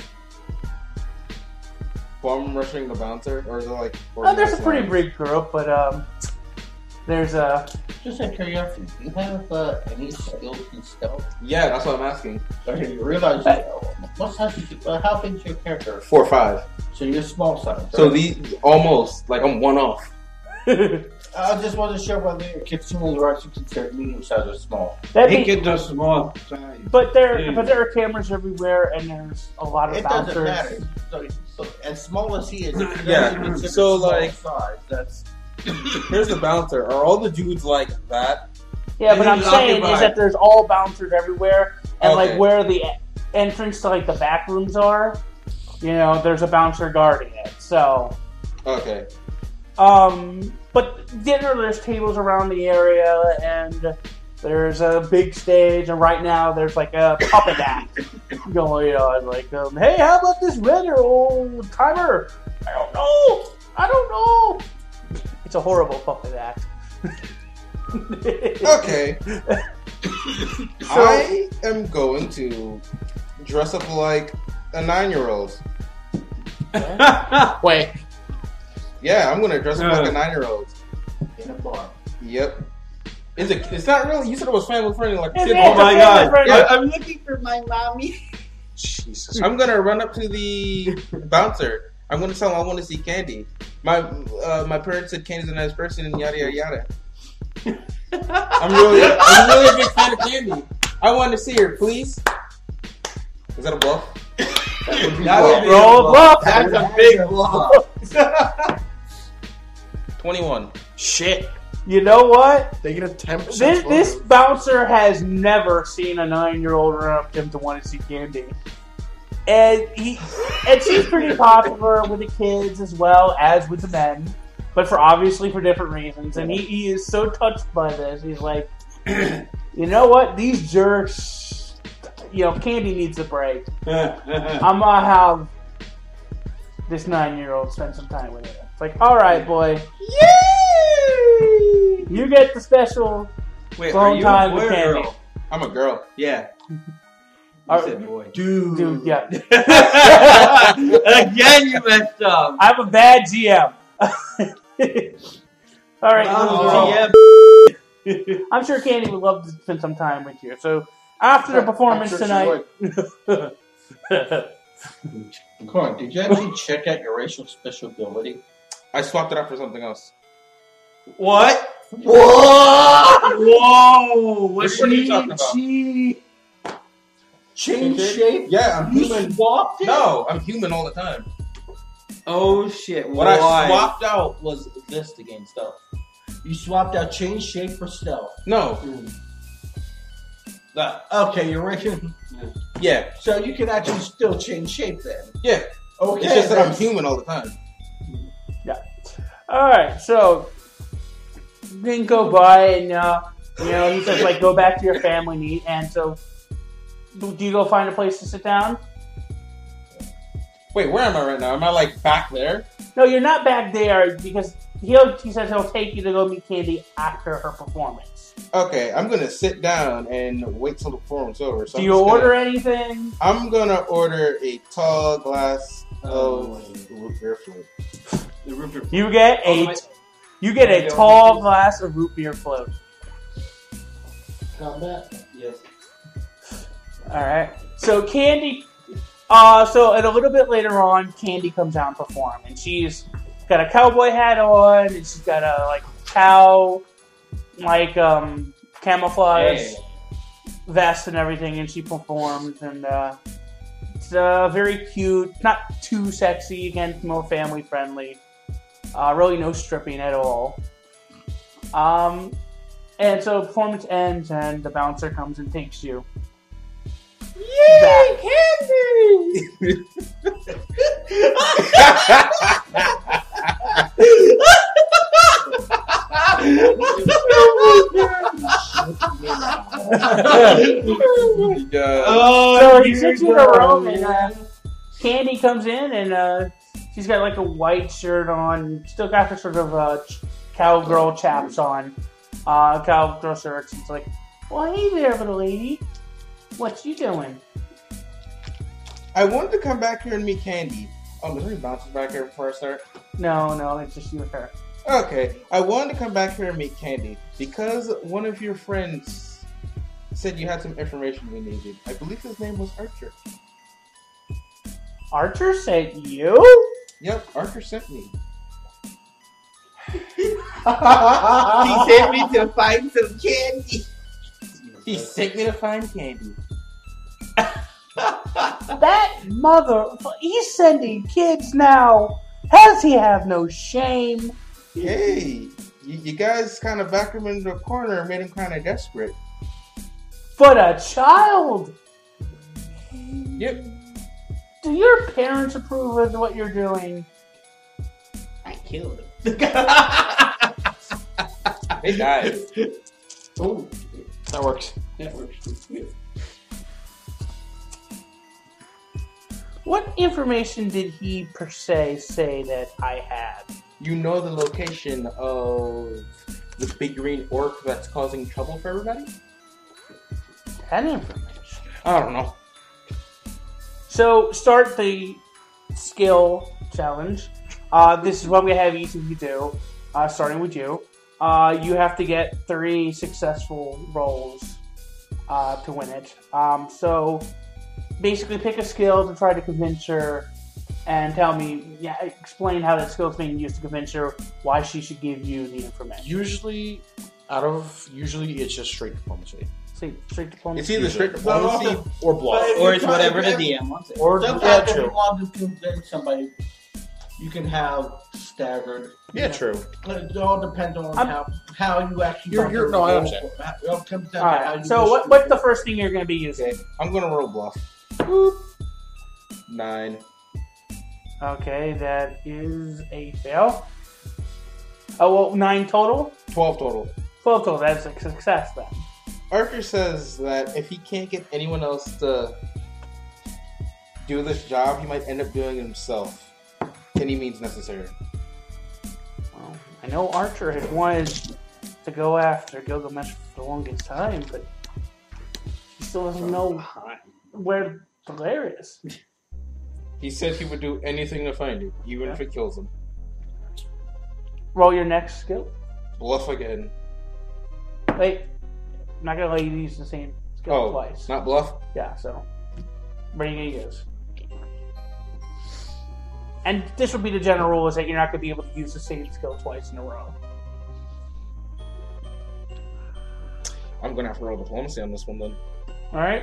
bum rushing the bouncer, or is it like? There's a pretty big group, but there's a. Just out of curiosity, do you have any skills in stealth? Yeah, that's what I'm asking. Okay, you realize how big is your character? 4 or 5. So you're small size. Right? So these almost like I'm one off. I just wasn't sure whether your kitchen are actually considered medium size or small. He can do small size. But there are cameras everywhere, and there's a lot of It bouncers. doesn't matter. So, as small as he is, if he Yeah, doesn't consider so, small like- size, that's Here's the bouncer. Are all the dudes like that? Yeah, but And I'm he's saying occupied. is that there's all bouncers everywhere, and Okay. like where the entrance to like the back rooms are, there's a bouncer guarding it. So, Okay. but dinner, there's tables around the area, and there's a big stage, and right now there's like a puppet act going on. Like, hey, how about this Redder old timer? I don't know. It's a horrible puppet act. Okay. I am going to dress up like a 9-year-old. Wait. Yeah, I'm gonna dress up like a 9-year-old. in a bar. Yep. It's not really. You said it was family friendly, like It's kid. oh my god! Yeah. I'm looking for my mommy. Jesus. I'm gonna run up to the bouncer. I'm gonna tell him I want to see Candy. My parents said Candy's a nice person and yada yada yada. I'm really a big fan of Candy. I want to see her, please. Is that a bluff? Roll a bluff. That's a big bluff. 21. Shit. You know what? They get a 10%. This bouncer has never seen a 9-year-old run up to him to want to see Candy. And she's pretty popular with the kids as well as with the men, but obviously for different reasons. And he is so touched by this. He's like, you know what? These jerks, Candy needs a break. I'm gonna have this 9-year-old spend some time with her. It's like, all right, boy. Yay! You get the special Wait, phone are you time a with boy or Candy. girl? I'm a girl. Yeah. You said boy. Dude, yeah. Again, you messed up. I'm a bad GM. All right. I'm sure Candy would love to spend some time with you. So after the performance tonight. Corn, did you actually check out your racial special ability? I swapped it out for something else. What? Whoa! Which one are you talking about? Change shape? Yeah, I'm You human. swapped it? No, I'm human all the time. Oh shit! What I swapped out was this to gain stealth. You swapped out change shape for stealth. No. That. Okay, you're right. Yeah. So you can actually still change shape then. Yeah. Okay. It's just that I'm human all the time. Yeah. All right. So then go by and he says like go back to your family meet, and so do you go find a place to sit down? Wait, where am I right now? Am I like back there? No, you're not back there because he says he'll take you to go meet Candy after her performance. Okay, I'm gonna sit down and wait till the performance is over. So Do you order anything? I'm gonna order a tall glass of root beer float. You get a tall glass of root beer float. Combat? Yes. All right. So Candy. So a little bit later on, Candy comes out and perform, and she's got a cowboy hat on, and she's got a cow camouflage vest and everything, and she performs, and It's very cute, not too sexy, again, more family friendly. Really no stripping at all. And so performance ends and the bouncer comes and takes you. Yay, candy! So he sits in a room and Candy comes in and she's got like a white shirt on, still got her sort of cowgirl chaps on, cowgirl shirts. It's like, well, hey there, little lady. What you doing? I wanted to come back here and meet Candy. Oh, is there any bouncers back here before I start? No, it's just you and her. Okay, I wanted to come back here and meet Candy because one of your friends said you had some information we needed. I believe his name was Archer. Archer sent you? Yep, Archer sent me. He sent me to find some candy. He sent me to find Candy. That mother, he's sending kids now. How does he have no shame? Hey, you guys kind of backed him into a corner and made him kind of desperate. But a child? Yep. Do your parents approve of what you're doing? I killed him. They died. Oh, that works. That works. What information did he per se say that I had? You know the location of the big green orc that's causing trouble for everybody? That information? I don't know. So, start the skill challenge. This is what we have each of you do, starting with you. You have to get 3 successful rolls to win it. So, basically pick a skill to try to convince her and tell me, explain how that skill is being used to convince her why she should give you the information. Usually it's just straight diplomacy. Straight diplomacy. It's either straight diplomacy or bluff. Or it's whatever the DM wants. Or sometimes if you want to convince somebody, you can have staggered. Yeah, true. It all depends on how you actually. No, I understand. It all comes down All to how right. you. So what's the first thing you're going to be using? Okay, I'm going to roll bluff. Boop. 9. Okay, that is a fail. Oh, well, 9 total? 12 total. 12 total, that's a success then. Archer says that if he can't get anyone else to do this job, he might end up doing it himself. Any means necessary. Well, I know Archer had wanted to go after Gilgamesh for the longest time, but he still doesn't know where the lair is. He said he would do anything to find you, even if it kills him. Roll your next skill. Bluff again. Wait, I'm not gonna let you use the same skill twice. Not bluff? Yeah, so what are you gonna use? And this would be the general rule: is that you're not gonna be able to use the same skill twice in a row. I'm gonna have to roll diplomacy on this one then. All right.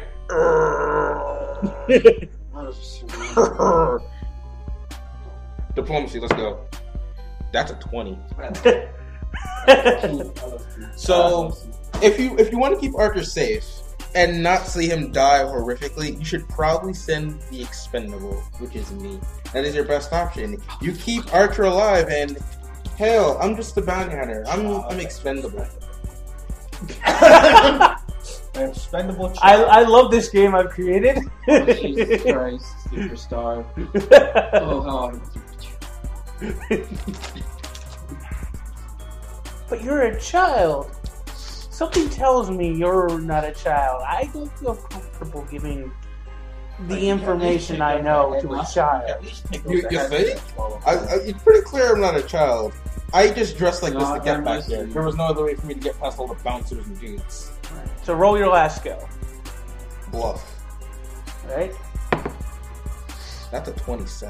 Diplomacy, let's go. That's a 20. So, if you want to keep Archer safe and not see him die horrifically, you should probably send the expendable, which is me. That is your best option. You keep Archer alive, and hell, I'm just a bounty hunter. I'm expendable. Expendable. I love this game I've created. Jesus Christ, superstar. Oh, how But you're a child. Something tells me you're not a child. I don't feel comfortable giving the information I know to a child. You think? It's pretty clear I'm not a child. I just dressed like this to get back there. There was no other way for me to get past all the bouncers and dudes. So roll your last skill. Bluff. Right? That's a 27.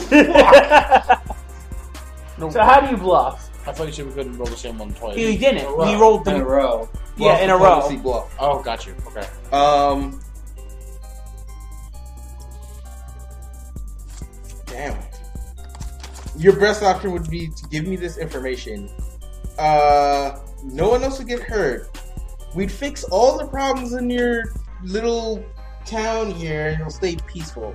So how do you bluff? I thought you said we couldn't roll the same one twice. He didn't. He rolled them in a row. Yeah, in a row. Bluff. Oh, got you. Okay. Damn. Your best option would be to give me this information. No one else would get hurt. We'd fix all the problems in your little town here and it'll stay peaceful.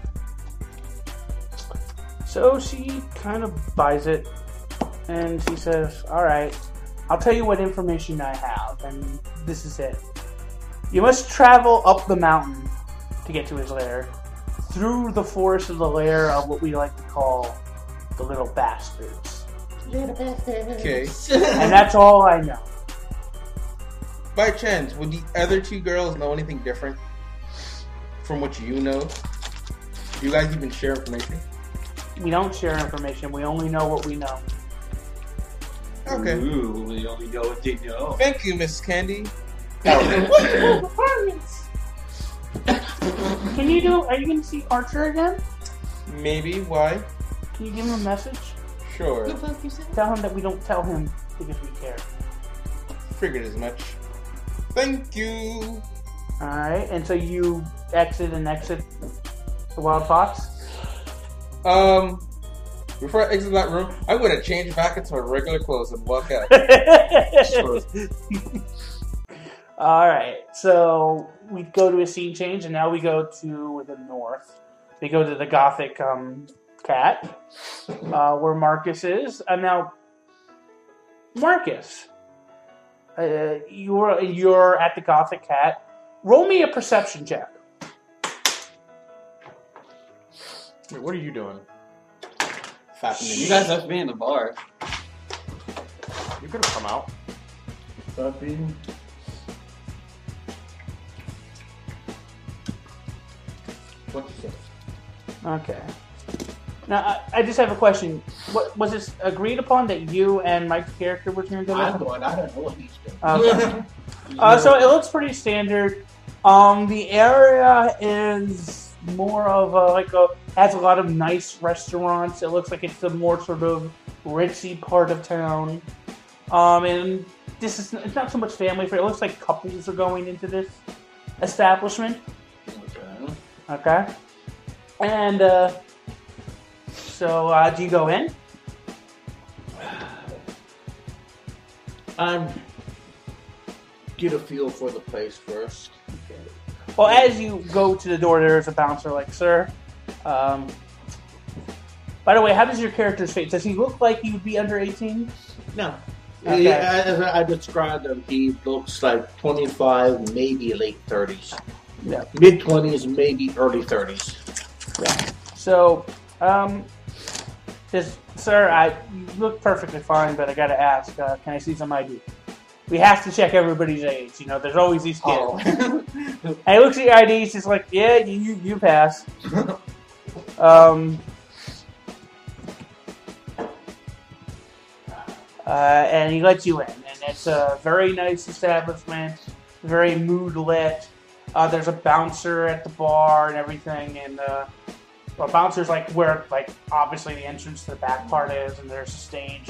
So she kind of buys it, and she says, alright, I'll tell you what information I have, and this is it. You must travel up the mountain to get to his lair, through the forest of the lair of what we like to call the Little Bastards. Okay. And that's all I know. By chance, would the other two girls know anything different from what you know? Do you guys even share information? We don't share information. We only know what we know. Okay. Ooh, we only know what they know. Thank you, Miss Candy. Performance. Can you do? Are you going to see Archer again? Maybe. Why? Can you give him a message? Sure. Tell him that we don't tell him because we care. Figured as much. Thank you. Alright, and so you exit the Wild Fox? Before I exit that room, I'm going to change back into my regular clothes and walk out. Alright, so we go to a scene change, and now we go to the north. We go to the Gothic Cat, where Marcus is. And now, Marcus, you're at the Gothic Cat. Roll me a perception check. Wait, what are you doing? You guys left me in the bar. You could have come out. What's it? Okay. Now, I just have a question. What was this agreed upon that you and Mike's character were going to go? I don't know what he's doing. Okay. So it looks pretty standard. The area is more of has a lot of nice restaurants. It looks like it's the more sort of ritzy part of town. And it's not so much family friendly. It looks like couples are going into this establishment. Okay. And so do you go in? Get a feel for the place first. Okay. Well, as you go to the door, there's a bouncer like, sir. By the way, how does your character's face? Does he look like he would be under 18? No. Okay. As I described him, he looks like 25, maybe late 30s. Yeah. Mid 20s, maybe early 30s. Yeah. So, sir, you look perfectly fine, but I gotta ask, can I see some ID? We have to check everybody's age. You know, there's always these kids. Oh. And he looks at your ID, he's just like, yeah, you pass. And he lets you in. And it's a very nice establishment, very mood lit. There's a bouncer at the bar and everything, and well, bouncer's like where obviously the entrance to the back part is, and there's a stage.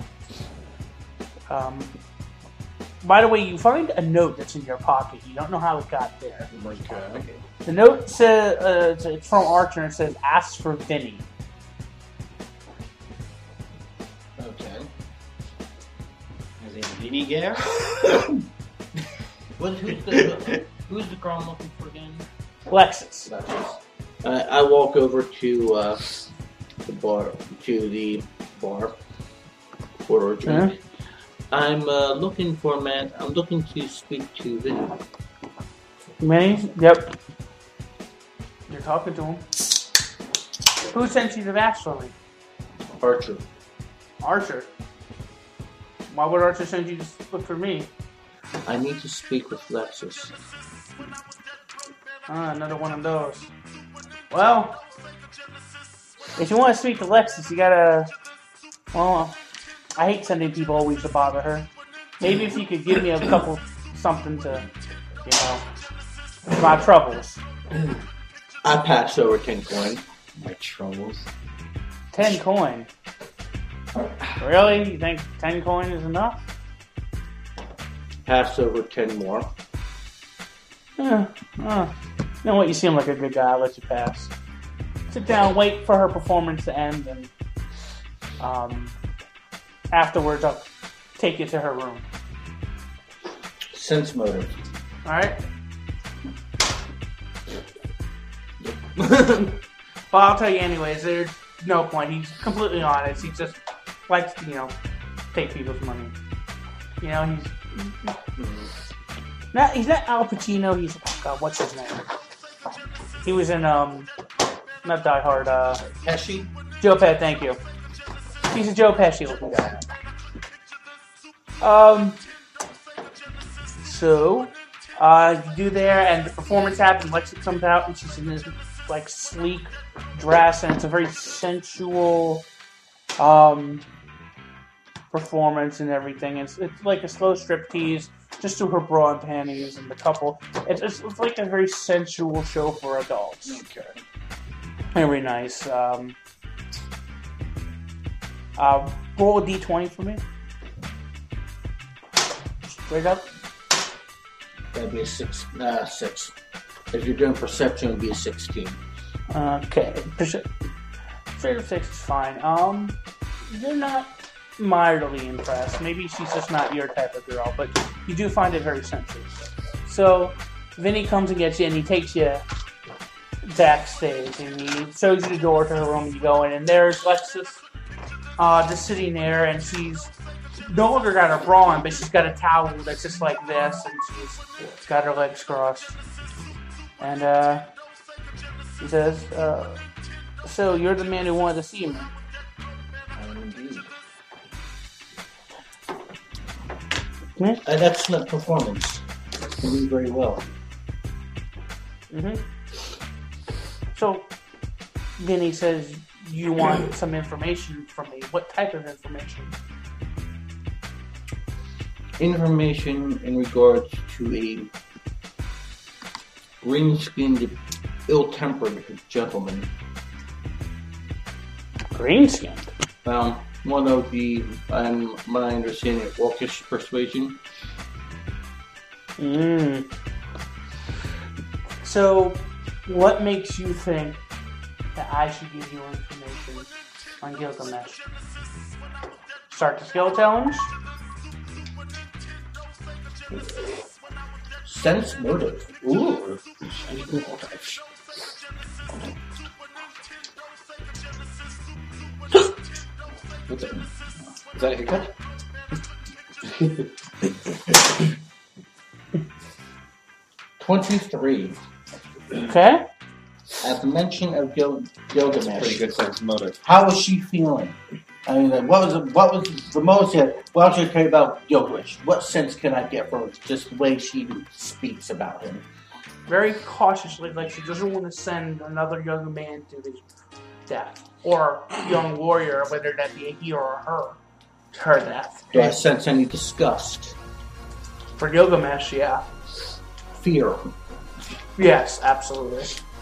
And by the way, you find a note that's in your pocket. You don't know how it got there. Okay. The note says it's from Archer, and it says, "Ask for Vinny." Okay. Is it Vinny Gare? Who's the girl I'm looking for again? Lexus. I walk over to the bar, order a drink. Uh-huh. I'm looking for a man. I'm looking to speak to Vinny. Vinny? Yep. You're talking to him. Who sent you to ask for me? Archer. Archer? Why would Archer send you to look for me? I need to speak with Lexus. Another one of those. Well, if you want to speak to Lexus, you gotta... Well, I hate sending people always to bother her. Maybe if you could give me a couple... something to, my troubles. I pass over 10 coin. My troubles. 10 coin? Really? You think 10 coin is enough? Pass over 10 more. You know what? You seem like a good guy. I'll let you pass. sit down, wait for her performance to end, and afterwards I'll take you to her room. Sense motive. All right. Well, I'll tell you anyways. There's no point. He's completely honest. He just likes to, take people's money. He's not Al Pacino. He's what's his name? He was in not Die Hard. Pesci. Joe Pesci. Thank you. He's a Joe Pesci looking guy. So you do there, and the performance happens. Lexi comes out, and she's in this sleek dress, and it's a very sensual performance and everything. It's like a slow striptease, just through her bra and panties, and the couple. It's like a very sensual show for adults. Okay. Very nice. Roll a d20 for me. Straight up. That'd be a 6. 6. If you're doing perception, it'd be a 16. Okay. Straight up 6 is fine. You're not mildly impressed. Maybe she's just not your type of girl, but you do find it very sensual. So, Vinny comes and gets you, and he takes you backstage, and he shows you the door to her room, and you go in, and there's Lexus just sitting there, and she's no longer got her bra on, but she's got a towel that's just like this, and she's got her legs crossed. And he says, so you're the man who wanted to see me. Indeed. An excellent performance. You do very well. Mm-hmm. So, Vinny says, you want some information from me. What type of information? Information in regards to a green-skinned, ill-tempered gentleman. Green-skinned? One of the, my understanding, orcish persuasion. So, what makes you think that I should give you information on Gilgamesh? Start the skill challenge? Sense motive. Ooh. What's that? Is that a hiccup? 23. Okay. At the mention of Gilgamesh, Pretty good sense motive. how was she feeling? I mean, what was the most? What else did you tell you about Gilgamesh? What sense can I get from just the way she speaks about him? Very cautiously, like she doesn't want to send another young man to his death. Or young warrior, whether that be a he or a her, to her death. Do I sense any disgust? For Gilgamesh, yeah. Fear? Yes, absolutely.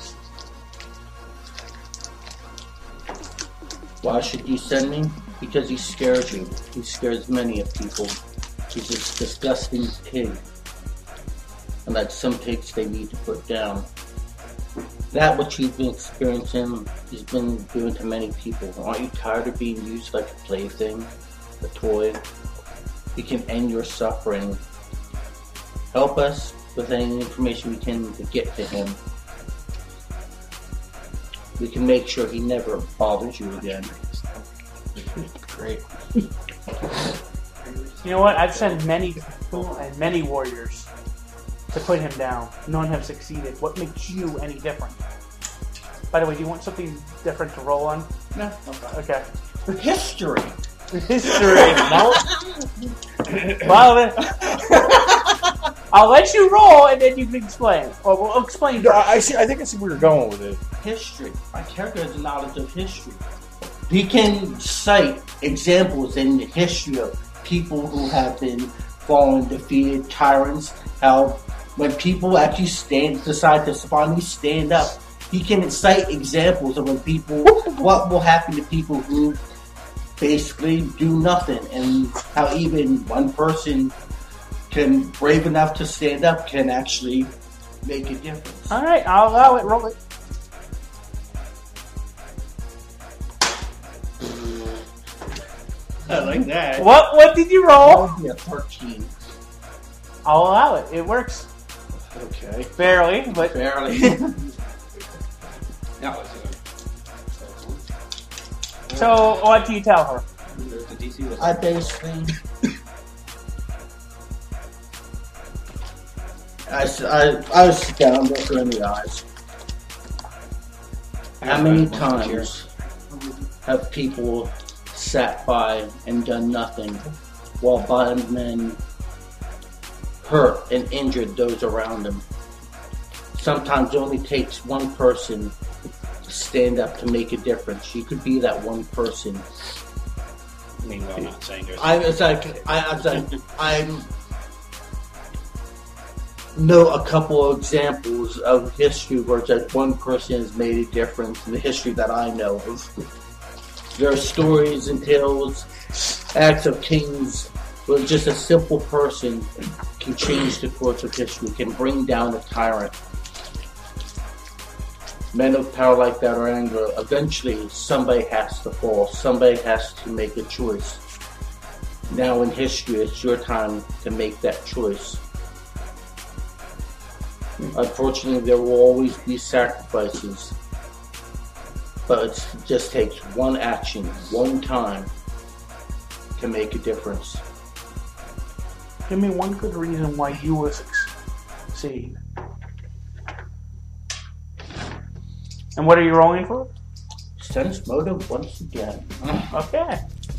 Why should you send me? Because he scares you. He scares many of people. He's a disgusting pig. And that's some pigs they need to put down. That what you've been experiencing has been doing to many people. Aren't you tired of being used like a plaything? A toy? We can end your suffering. Help us with any information we can to get to him. We can make sure he never bothers you again. Great. You know what? I've sent many people and many warriors to put him down. None have succeeded. What makes you any different? By the way, do you want something different to roll on? No. Okay. History. History. Well, I'll let you roll, and then you can explain. Or we'll explain. No, I think I see where you're going with it. History. My character has a knowledge of history. He can cite examples in the history of people who have been fallen, defeated, tyrants. How when people actually decide to finally stand up, he can cite examples of when people, what will happen to people who basically do nothing, and how even one person can brave enough to stand up can actually make a difference. All right, I'll allow it. Roll it. I like that. What did you roll? Yeah, 13. I'll allow it. It works. Okay. Barely, but Barely. So, what do you tell her? I basically... I sit down, look her in the eyes. How many times have people sat by and done nothing while violent men hurt and injured those around them? Sometimes it only takes one person to stand up to make a difference. You could be that one person. I mean, well, I'm not saying there's... I know a couple of examples of history where just one person has made a difference in the history that I know of. There are stories and tales, acts of kings, where just a simple person can change the course of history, can bring down a tyrant. Men of power like that are angry. Eventually, somebody has to fall. Somebody has to make a choice. Now in history, it's your time to make that choice. Unfortunately, there will always be sacrifices. But it just takes one action, one time, to make a difference. Give me one good reason why you will succeed. And what are you rolling for? Sense motive once again. Okay.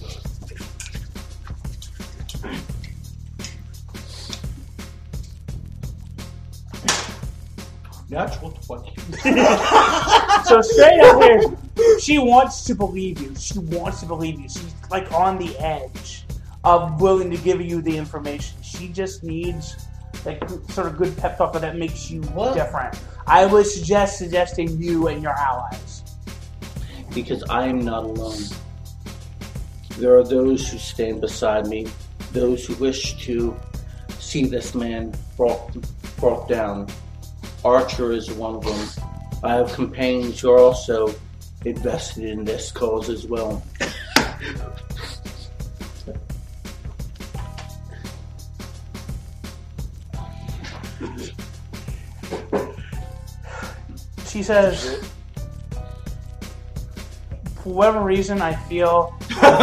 Natural 20. So straight up here, she wants to believe you. She wants to believe you. She's like on the edge of willing to give you the information. She just needs like sort of good pep talk that makes you different. I would suggest suggesting you and your allies. Because I am not alone. There are those who stand beside me, those who wish to see this man brought down. Archer is one of them. I have companions who are also invested in this cause as well. She says, for whatever reason, I feel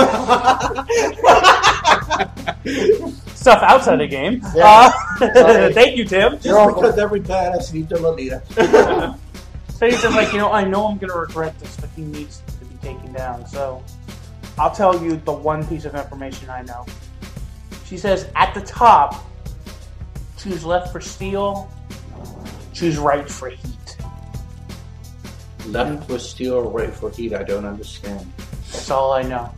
stuff outside the game. Yeah. Thank you, Tim. Just because every badass needs a leader. So he says, like, I know I'm going to regret this, but he needs to be taken down. So I'll tell you the one piece of information I know. She says, at the top, choose left for steel, choose right for heat. Left for steel or right for heat? I don't understand. That's all I know.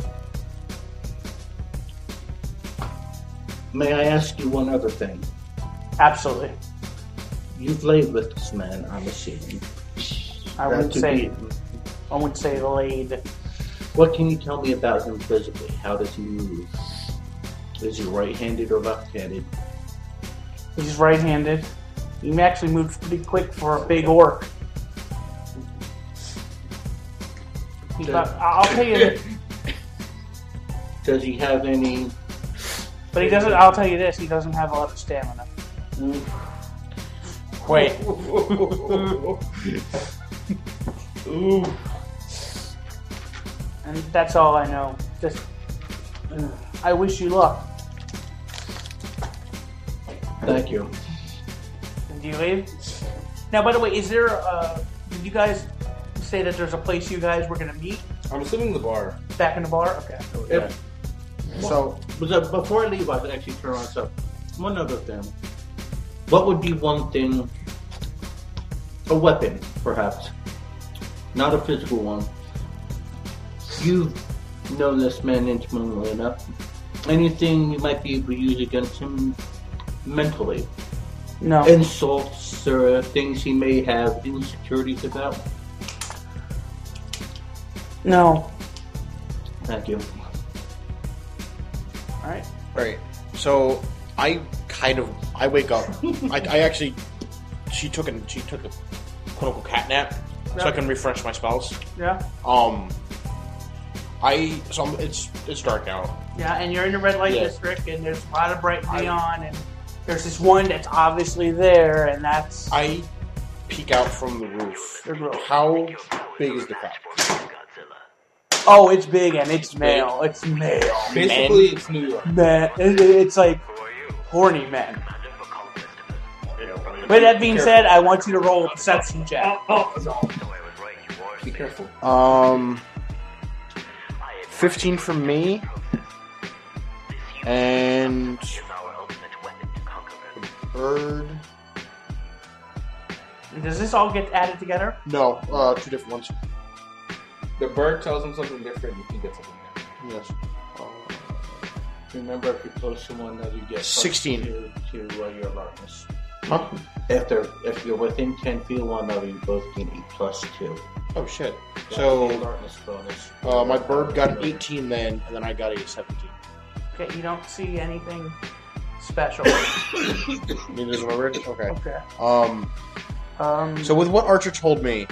May I ask you one other thing? Absolutely. You've laid with this man, I'm assuming. I wouldn't say laid. What can you tell me about him physically? How does he move? Is he right-handed or left-handed? He's right-handed. He actually moves pretty quick for a big orc. I'll tell you this. Does he have any... But he doesn't, I'll tell you this, he doesn't have a lot of stamina. Wait. Ooh. And that's all I know. Just, I wish you luck. Thank you. And do you leave? Now, by the way, is there, did you guys say that there's a place you guys were going to meet? I'm assuming the bar. Back in the bar? Okay. Yeah. So, before I leave, I actually turn on stuff. One other thing. What would be one thing, a weapon, perhaps, not a physical one? You've known this man intimately enough. Anything you might be able to use against him mentally? No. Insults or things he may have insecurities about? No. Thank you. Alright. Right. So I wake up. I actually, she took a quote unquote cat nap, so I can refresh my spells. Yeah. It's dark out. Yeah, and you're in the red light district, and there's a lot of bright neon, and there's this one that's obviously there, and that's... I peek out from the roof. How big is the crowd? Oh, it's big, and it's male. It's male. Basically, it's New York. Man, it's like horny men. With that being said, I want you to roll a perception check. Be careful. 15 from me. And... bird... Does this all get added together? No, two different ones. The bird tells him something different, you can get something different. Yes. Remember, if you're close to one another, you get 16 to your alertness. Huh? If you're within 10 feet of one another, you both gain a +2. Oh shit! That's So the alertness bonus. my bird got an 18 then, and then I got a 17. Okay, you don't see anything special. Neither does my bird. Okay. Okay. So with what Archer told me,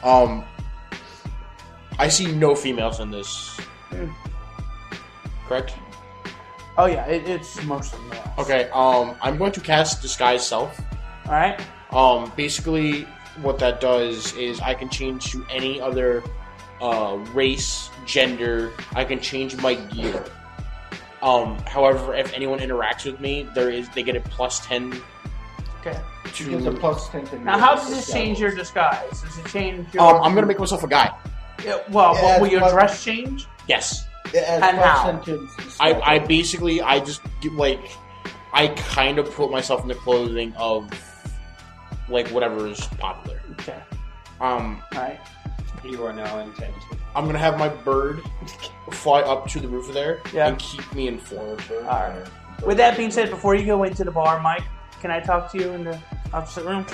I see no females in this. Correct? Oh yeah, it's mostly males. Okay, I'm going to cast Disguise Self. Alright. Basically, what that does is I can change to any other race, gender. I can change my gear. However, if anyone interacts with me, they get a +10. Okay. You get the +10 to Now, how does this change your disguise? Does it change your... I'm going to make myself a guy. Yeah, well, will your dress change? Yes. And how? I basically, I just, like, I kind of put myself in the clothing of, like, whatever is popular. Okay. Alright. You are now intent. I'm going to have my bird fly up to the roof of there Yeah. and keep me informed. Alright. With that being said, before you go into the bar, Mike, can I talk to you in the opposite room?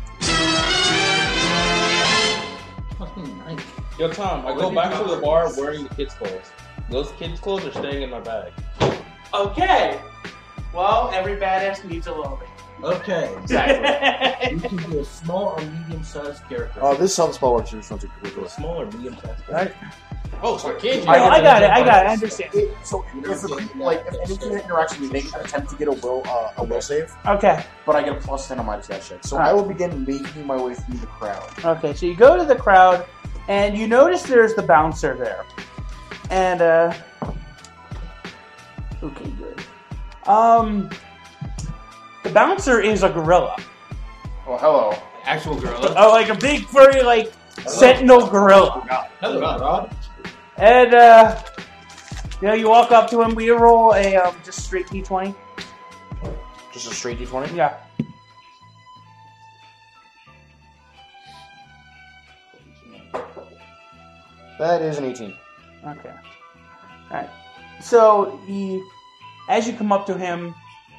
Yo, Tom, I go back to the bar wearing the kids' clothes. Those kids' clothes are staying in my bag. Okay. Well, every badass needs a little bit. Okay. Exactly. You can do a small or medium-sized character. This is how the spell works. You just want to do it. Small or medium-sized character. Right. Oh, so I can't. I got it. I understand. So if anything interacts with me, they can attempt to get a will save. Okay. But I get a +10 on my disguise check. So I will begin making my way through the crowd. Okay, so you go to the crowd, and you notice there's the bouncer there. And, okay, good. The bouncer is a gorilla. Oh, hello. Actual gorilla? Oh, like a big, furry, like, sentinel gorilla. Hello, Rod. And, you walk up to him. Will you roll a, just straight D20? Just a straight D20? Yeah. That is an 18. Okay. Alright. So, as you come up to him,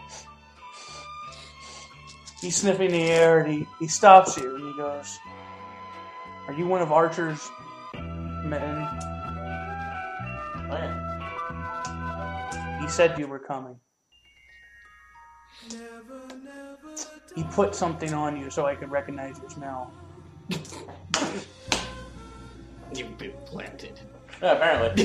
he's sniffing the air, and he stops you, and he goes, "Are you one of Archer's men?" He said you were coming. He put something on you so I could recognize your smell. You've been planted. Yeah, apparently.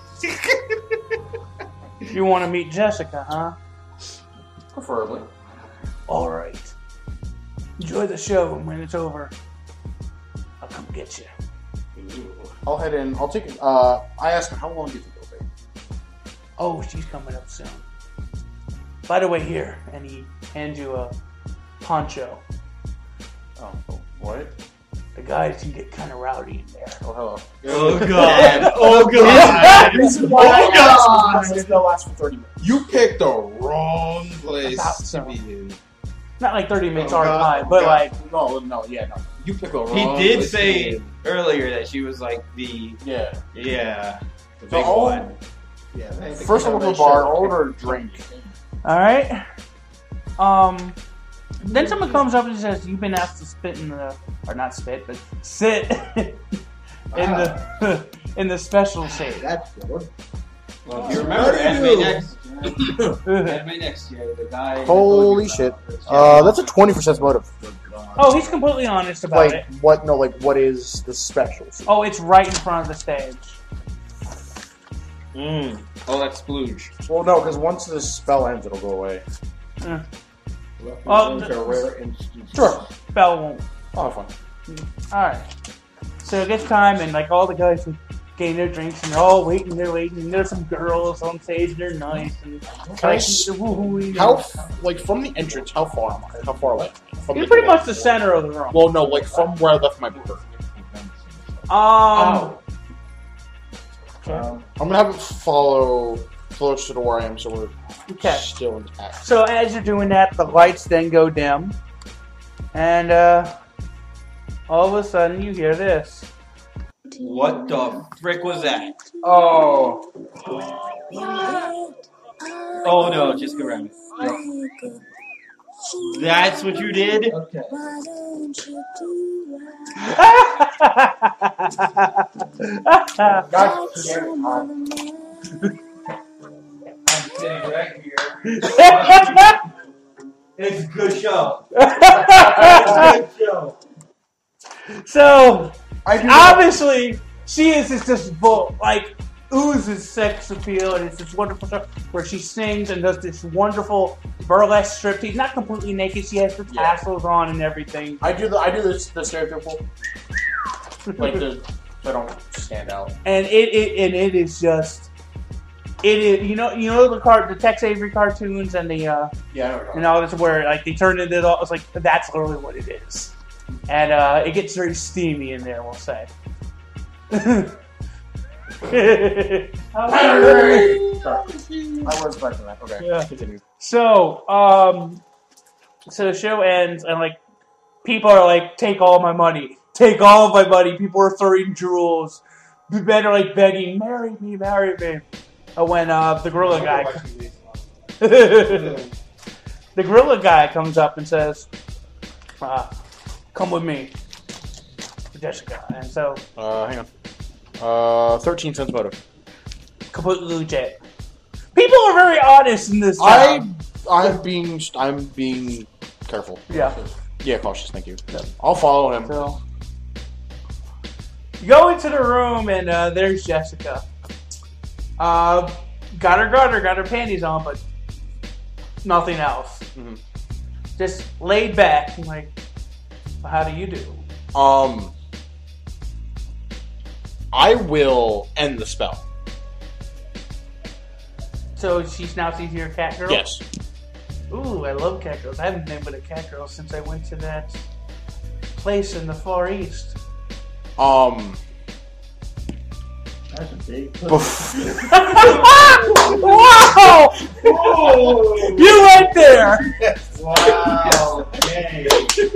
You want to meet Jessica, huh? Preferably. Alright. Enjoy the show, and when it's over, I'll come get you. I'll head in. I'll take it. I asked him, how long do you think it'll be? Oh, she's coming up soon. By the way, here, and he hands you a poncho. Oh, what? The guys can get kind of rowdy in there. Oh, hello. Oh, God. Oh, God. This is why I asked this spell lasts for 30 minutes. You picked the wrong place About to so. be in. Not like 30 minutes our time, but like... No. You picked the wrong He did place say to be in. earlier that she was like the... Yeah. Yeah. The So big I'll- one. Yeah, First, I'll go to the bar. I'll order a drink. Alright. Then someone comes up and says, "You've been asked to spit in the... Or not spit, but sit in the special shade." That's good. Well, if you remember Anime Next, Anime Next year, the guy... Holy shit. That's a 20 for sense motive. Oh, he's completely honest about it. What? No, what is the special? Oh, it's right in front of the stage. Oh, that's splooge. Well, no, because once the spell ends, it'll go away. Well, Those are rare instances. Sure. Spell won't. Oh, fine. Alright. So it gets time, and like all the guys are getting their drinks, and they're all waiting. And there's some girls on stage, and they're nice. And like from the entrance, how far am I? How far away? From You're pretty much the center of the room. Well, no, like from where I left my bird. Oh. I'm gonna have it follow closer to where I am, so we're still intact. So as you're doing that, the lights then go dim, and all of a sudden you hear this. What the frick was that? Oh. Oh no, just go around. That's what you did? Okay. I'm sitting right here. It's a good show. Good show. So obviously she is just like oozes sex appeal, and it's this wonderful show where she sings and does this wonderful burlesque striptease. Not completely naked, she has the tassels on and everything. I do the stereotypical, like so I don't stand out. And it is just. It is, you know the Tex Avery cartoons and the and all this where like they turn into it all. It's like that's literally what it is, and it gets very steamy in there. We'll say. Sorry. I was expecting that. Okay, Yeah. continue. So so the show ends and like people are like, take all my money, take all of my money. People are throwing jewels. Men are like begging, marry me, marry me. When the gorilla guy, the gorilla guy comes up and says, "Come with me, Jessica." And so, hang on, 13 cents motive. Completely legit. People are very honest in this. I'm being careful. Yeah, cautious. Thank you. I'll follow him. So, you go into the room and there's Jessica. Got her panties on, but nothing else. Mm-hmm. Just laid back. I'm like, how do you do? I will end the spell. So she now sees your cat girl? Yes. Ooh, I love cat girls. I haven't been with a cat girl since I went to that place in the Far East. That's a big Wow! You went there! Wow. Okay.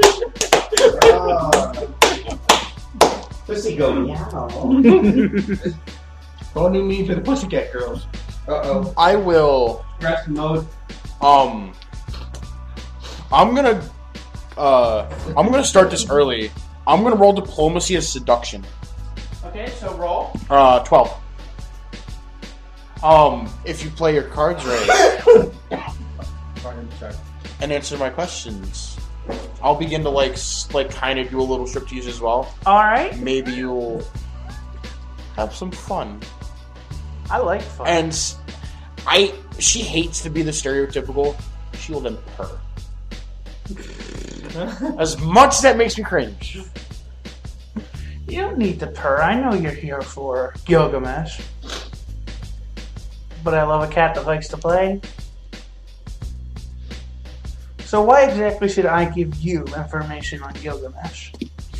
Pussy go meow. Only me to the Pussycat Girls. Uh-oh. I will. Rest mode. I'm gonna start this early. I'm gonna roll diplomacy as seduction. Okay, so roll. 12. If you play your cards right and answer my questions, I'll begin to like kind of do a little striptease as well. All right. Maybe you'll have some fun. I like fun. And she hates to be the stereotypical. She will then purr. As much as that makes me cringe. You don't need to purr. I know you're here for Gilgamesh. But I love a cat that likes to play. So why exactly should I give you information on Gilgamesh?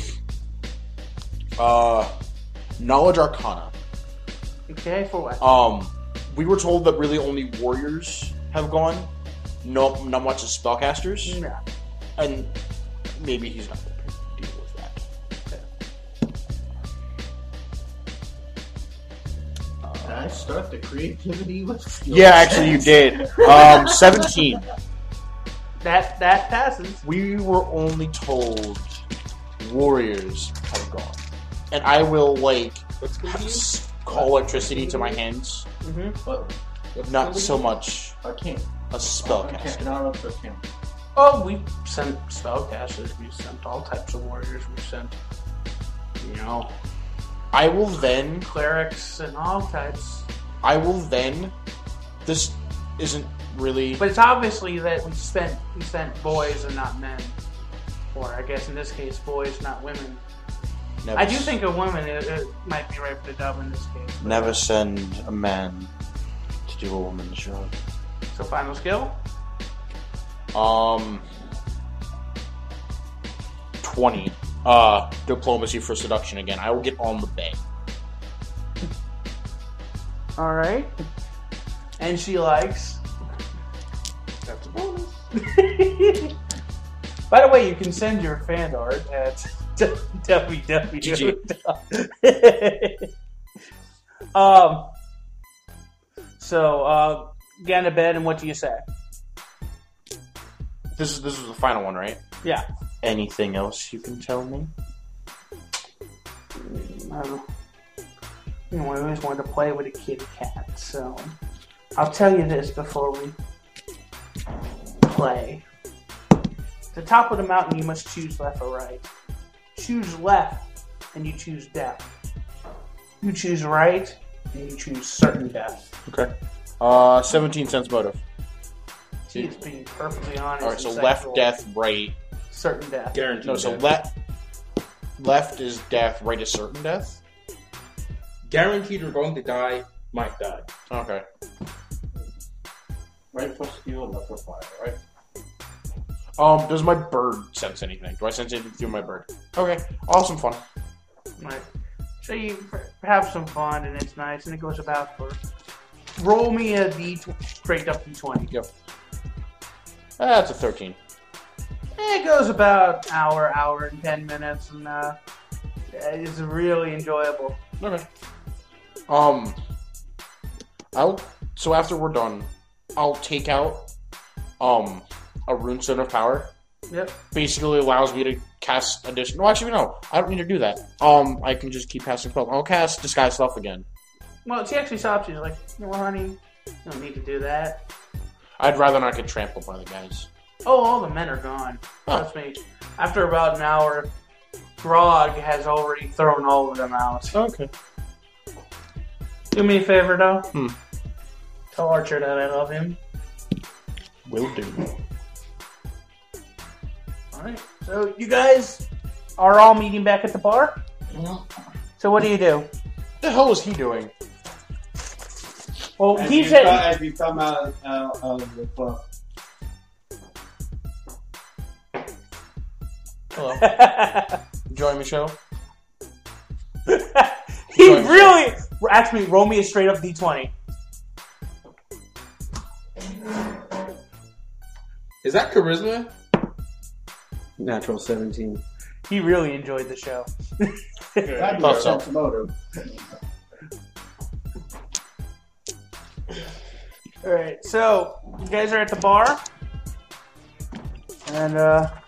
Knowledge Arcana. Okay, for what? We were told that really only warriors have gone. Not much as spellcasters. Yeah. And maybe he's not prepared to deal with that. Did I start the creativity with skills? Yeah, actually you did. 17. That passes. We were only told warriors have gone. And I will, call electricity to my hands. Mm-hmm. Not so much Arcane. a spellcaster. Not up to Arcane. Oh, we sent spellcasters. We sent all types of warriors. We sent, I will then... clerics and all types. I will then. This isn't really. But it's obviously that we sent boys and not men, or I guess in this case, boys, not women. Never I do think a woman it might be right for the dub in this case. Never send a man to do a woman's job. So final skill? 20. Diplomacy for seduction again. I will get on the bay. Alright. And she likes. That's a bonus. By the way, you can send your fan art at www. So, get into bed, and what do you say? This was the final one, right? Yeah. Anything else you can tell me? I always wanted to play with a kitty cat, so I'll tell you this before we play. At the top of the mountain, you must choose left or right. Choose left, and you choose death. You choose right, and you choose certain death. Okay. 17 cents motive. He is being perfectly honest. Alright, so and left, sexual. death, right. Certain death. Guaranteed. No, so death. left is death, right is certain death? Guaranteed we're going to die, might die. Okay. Right for steel, left for fire, right? Does my bird sense anything? Do I sense anything through my bird? Okay. Awesome fun. Right. So you have some fun, and it's nice, and it goes about for... Roll me a straight up D20. Yep. That's a 13. It goes about hour and 10 minutes, and it's really enjoyable. Okay. So after we're done, I'll take out a runestone of power. Yep. Basically allows me to cast additional. No, actually no. I don't need to do that. I can just keep casting spells. I'll cast Disguise Self again. Well, she actually stops you. She's like, you know what, honey? You don't need to do that. I'd rather not get trampled by the guys. Oh, all the men are gone. Trust me. After about an hour, Grog has already thrown all of them out. Okay. Do me a favor, though. Hmm. Tell Archer that I love him. Will do. Alright. So, you guys are all meeting back at the bar? So, what do you do? What the hell was he doing? Well, As he you said... as you come out of the club. Hello. Enjoying the show? He really... Actually, roll me a straight up D20. Is that charisma? Natural 17. He really enjoyed the show. That'd be Thought a so. sense motive. Alright, so you guys are at the bar. And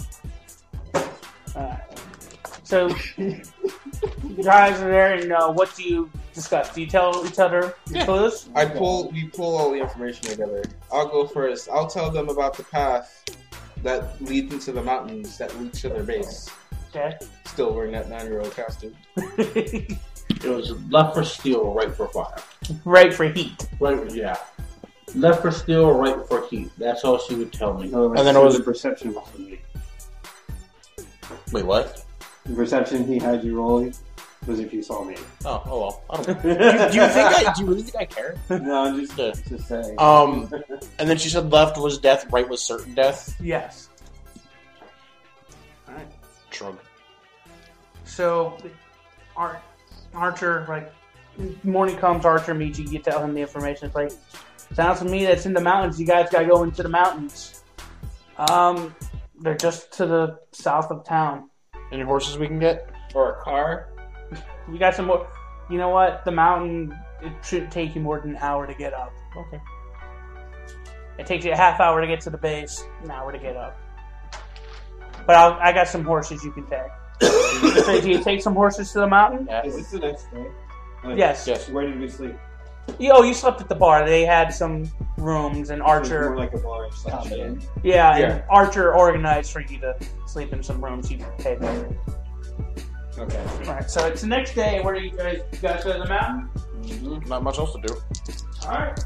so you guys are there, and what do you discuss? Do you tell each other your clues? We pull all the information together. I'll go first. I'll tell them about the path that leads into the mountains that leads to their base. Okay. Still wearing that 9-year-old costume. It was left for steel, right for fire. Right for heat. Right, yeah. Left for steel, right for heat. That's all she would tell me. Oh, And then it was- the perception for me. Wait, what? The perception he had you rolling was if you saw me. Oh well. I don't. do you really think I care? No, I'm just saying. And then she said left was death, right was certain death. Yes. Alright. Shrug. So, Archer, like, morning comes, Archer meets you, you tell him the information. It's like, sounds to me that's in the mountains. You guys gotta go into the mountains. They're just to the south of town. Any horses we can get? Or a car? We got some more. You know what? The mountain, it shouldn't take you more than an hour to get up. Okay. It takes you a half hour to get to the base, an hour to get up. But I got some horses you can take. So do you take some horses to the mountain? Is this the next day? Like, Yes. Where did we sleep? You slept at the bar. They had some rooms, and It was Archer... more like a bar / inn. Yeah, and Archer organized for you to sleep in some rooms. You paid for. Okay. Alright, so it's the next day. Where do you guys go to the mountain? Not much else to do. Alright.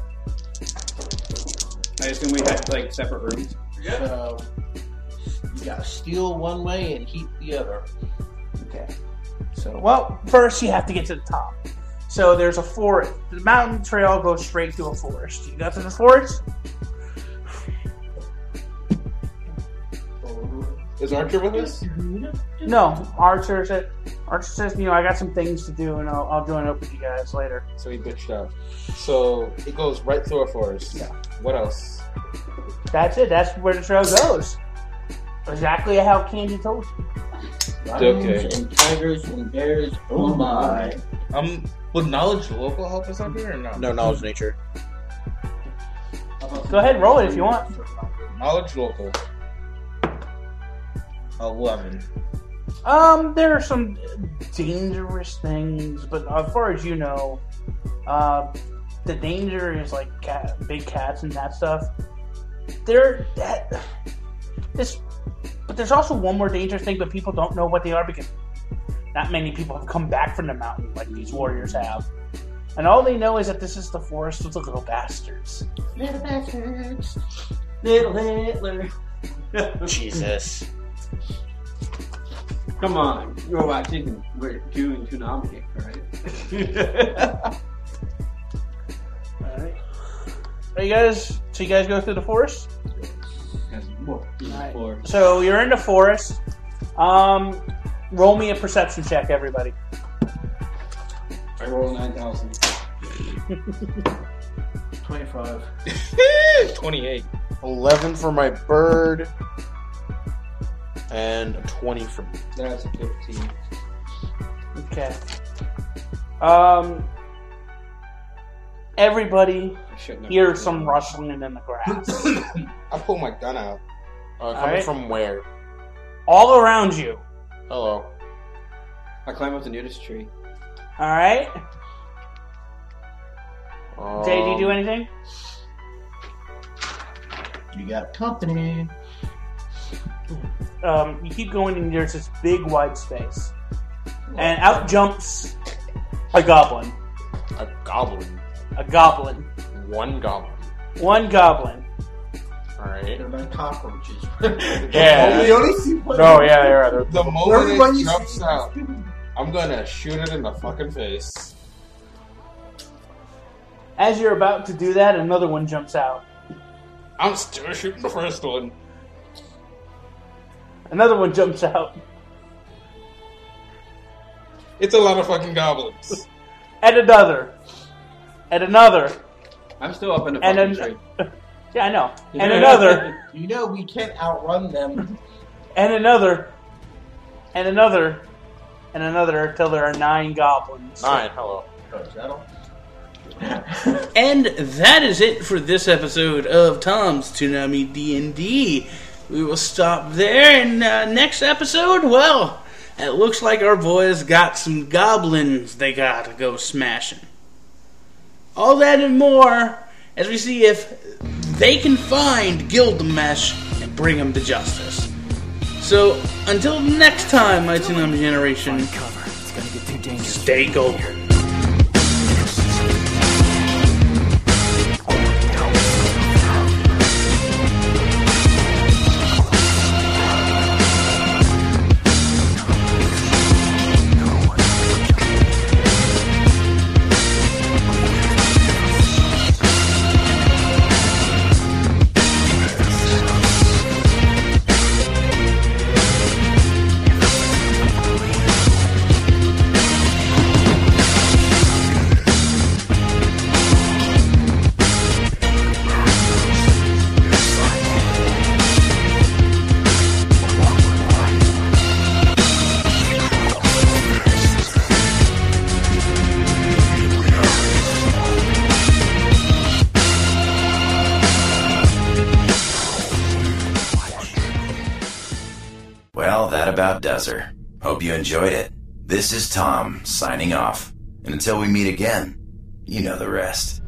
I assume we had like separate rooms. So, you gotta steal one way and heat the other. Okay. So, well, first you have to get to the top. So there's a forest. The mountain trail goes straight to a forest. You got to the forest? Is Archer with us? No, Archer says, I got some things to do, and I'll join up with you guys later. So he bitched out. So it goes right through a forest. Yeah. What else? That's it. That's where the trail goes. Exactly how Candy told you. Okay. And tigers and bears. Oh my. Would knowledge local help us out here or no? No, knowledge nature. Go ahead, roll it if you want. Knowledge local. 11. There are some dangerous things, but as far as you know, the danger is like big cats and that stuff. But there's also one more dangerous thing, but people don't know what they are because not many people have come back from the mountain like these warriors have. And all they know is that this is the forest of the little bastards. Little bastards. Little Hitler. Jesus. Come on, you're watching. We're doing Toonami, right? Alright. So you guys go through the forest? Right. So you're in the forest. Roll me a perception check, everybody. I roll 9,000. 25. 28. 11 for my bird. And a 20 for me. That's a 15. Okay. Everybody hears some rustling in the grass. I pull my gun out. Coming from where? All around you. Hello. I climb up the nearest tree. Alright. Jay, do you do anything? You got company. You keep going and there's this big wide space. And out jumps a goblin. A goblin? A goblin. One goblin. One goblin. Alright. They're like cockroaches. Yeah. We only see one. No, yeah, they are. The moment it jumps out, I'm gonna shoot it in the fucking face. As you're about to do that, another one jumps out. I'm still shooting the first one. Another one jumps out. It's a lot of fucking goblins. And another. And another. I'm still up in the fucking tree. Yeah, I know. And another. You know we can't outrun them. And another. And another. And another till there are 9 goblins. 9, hello. And that is it for this episode of Tom's Toonami D&D. We will stop there, and next episode, well, it looks like our boys got some goblins they gotta go smashing. All that and more as we see if they can find Gilgamesh and bring him to justice. So, until next time, my Toonami generation, stay gold. Well, that about does her. Hope you enjoyed it. This is Tom, signing off. And until we meet again, you know the rest.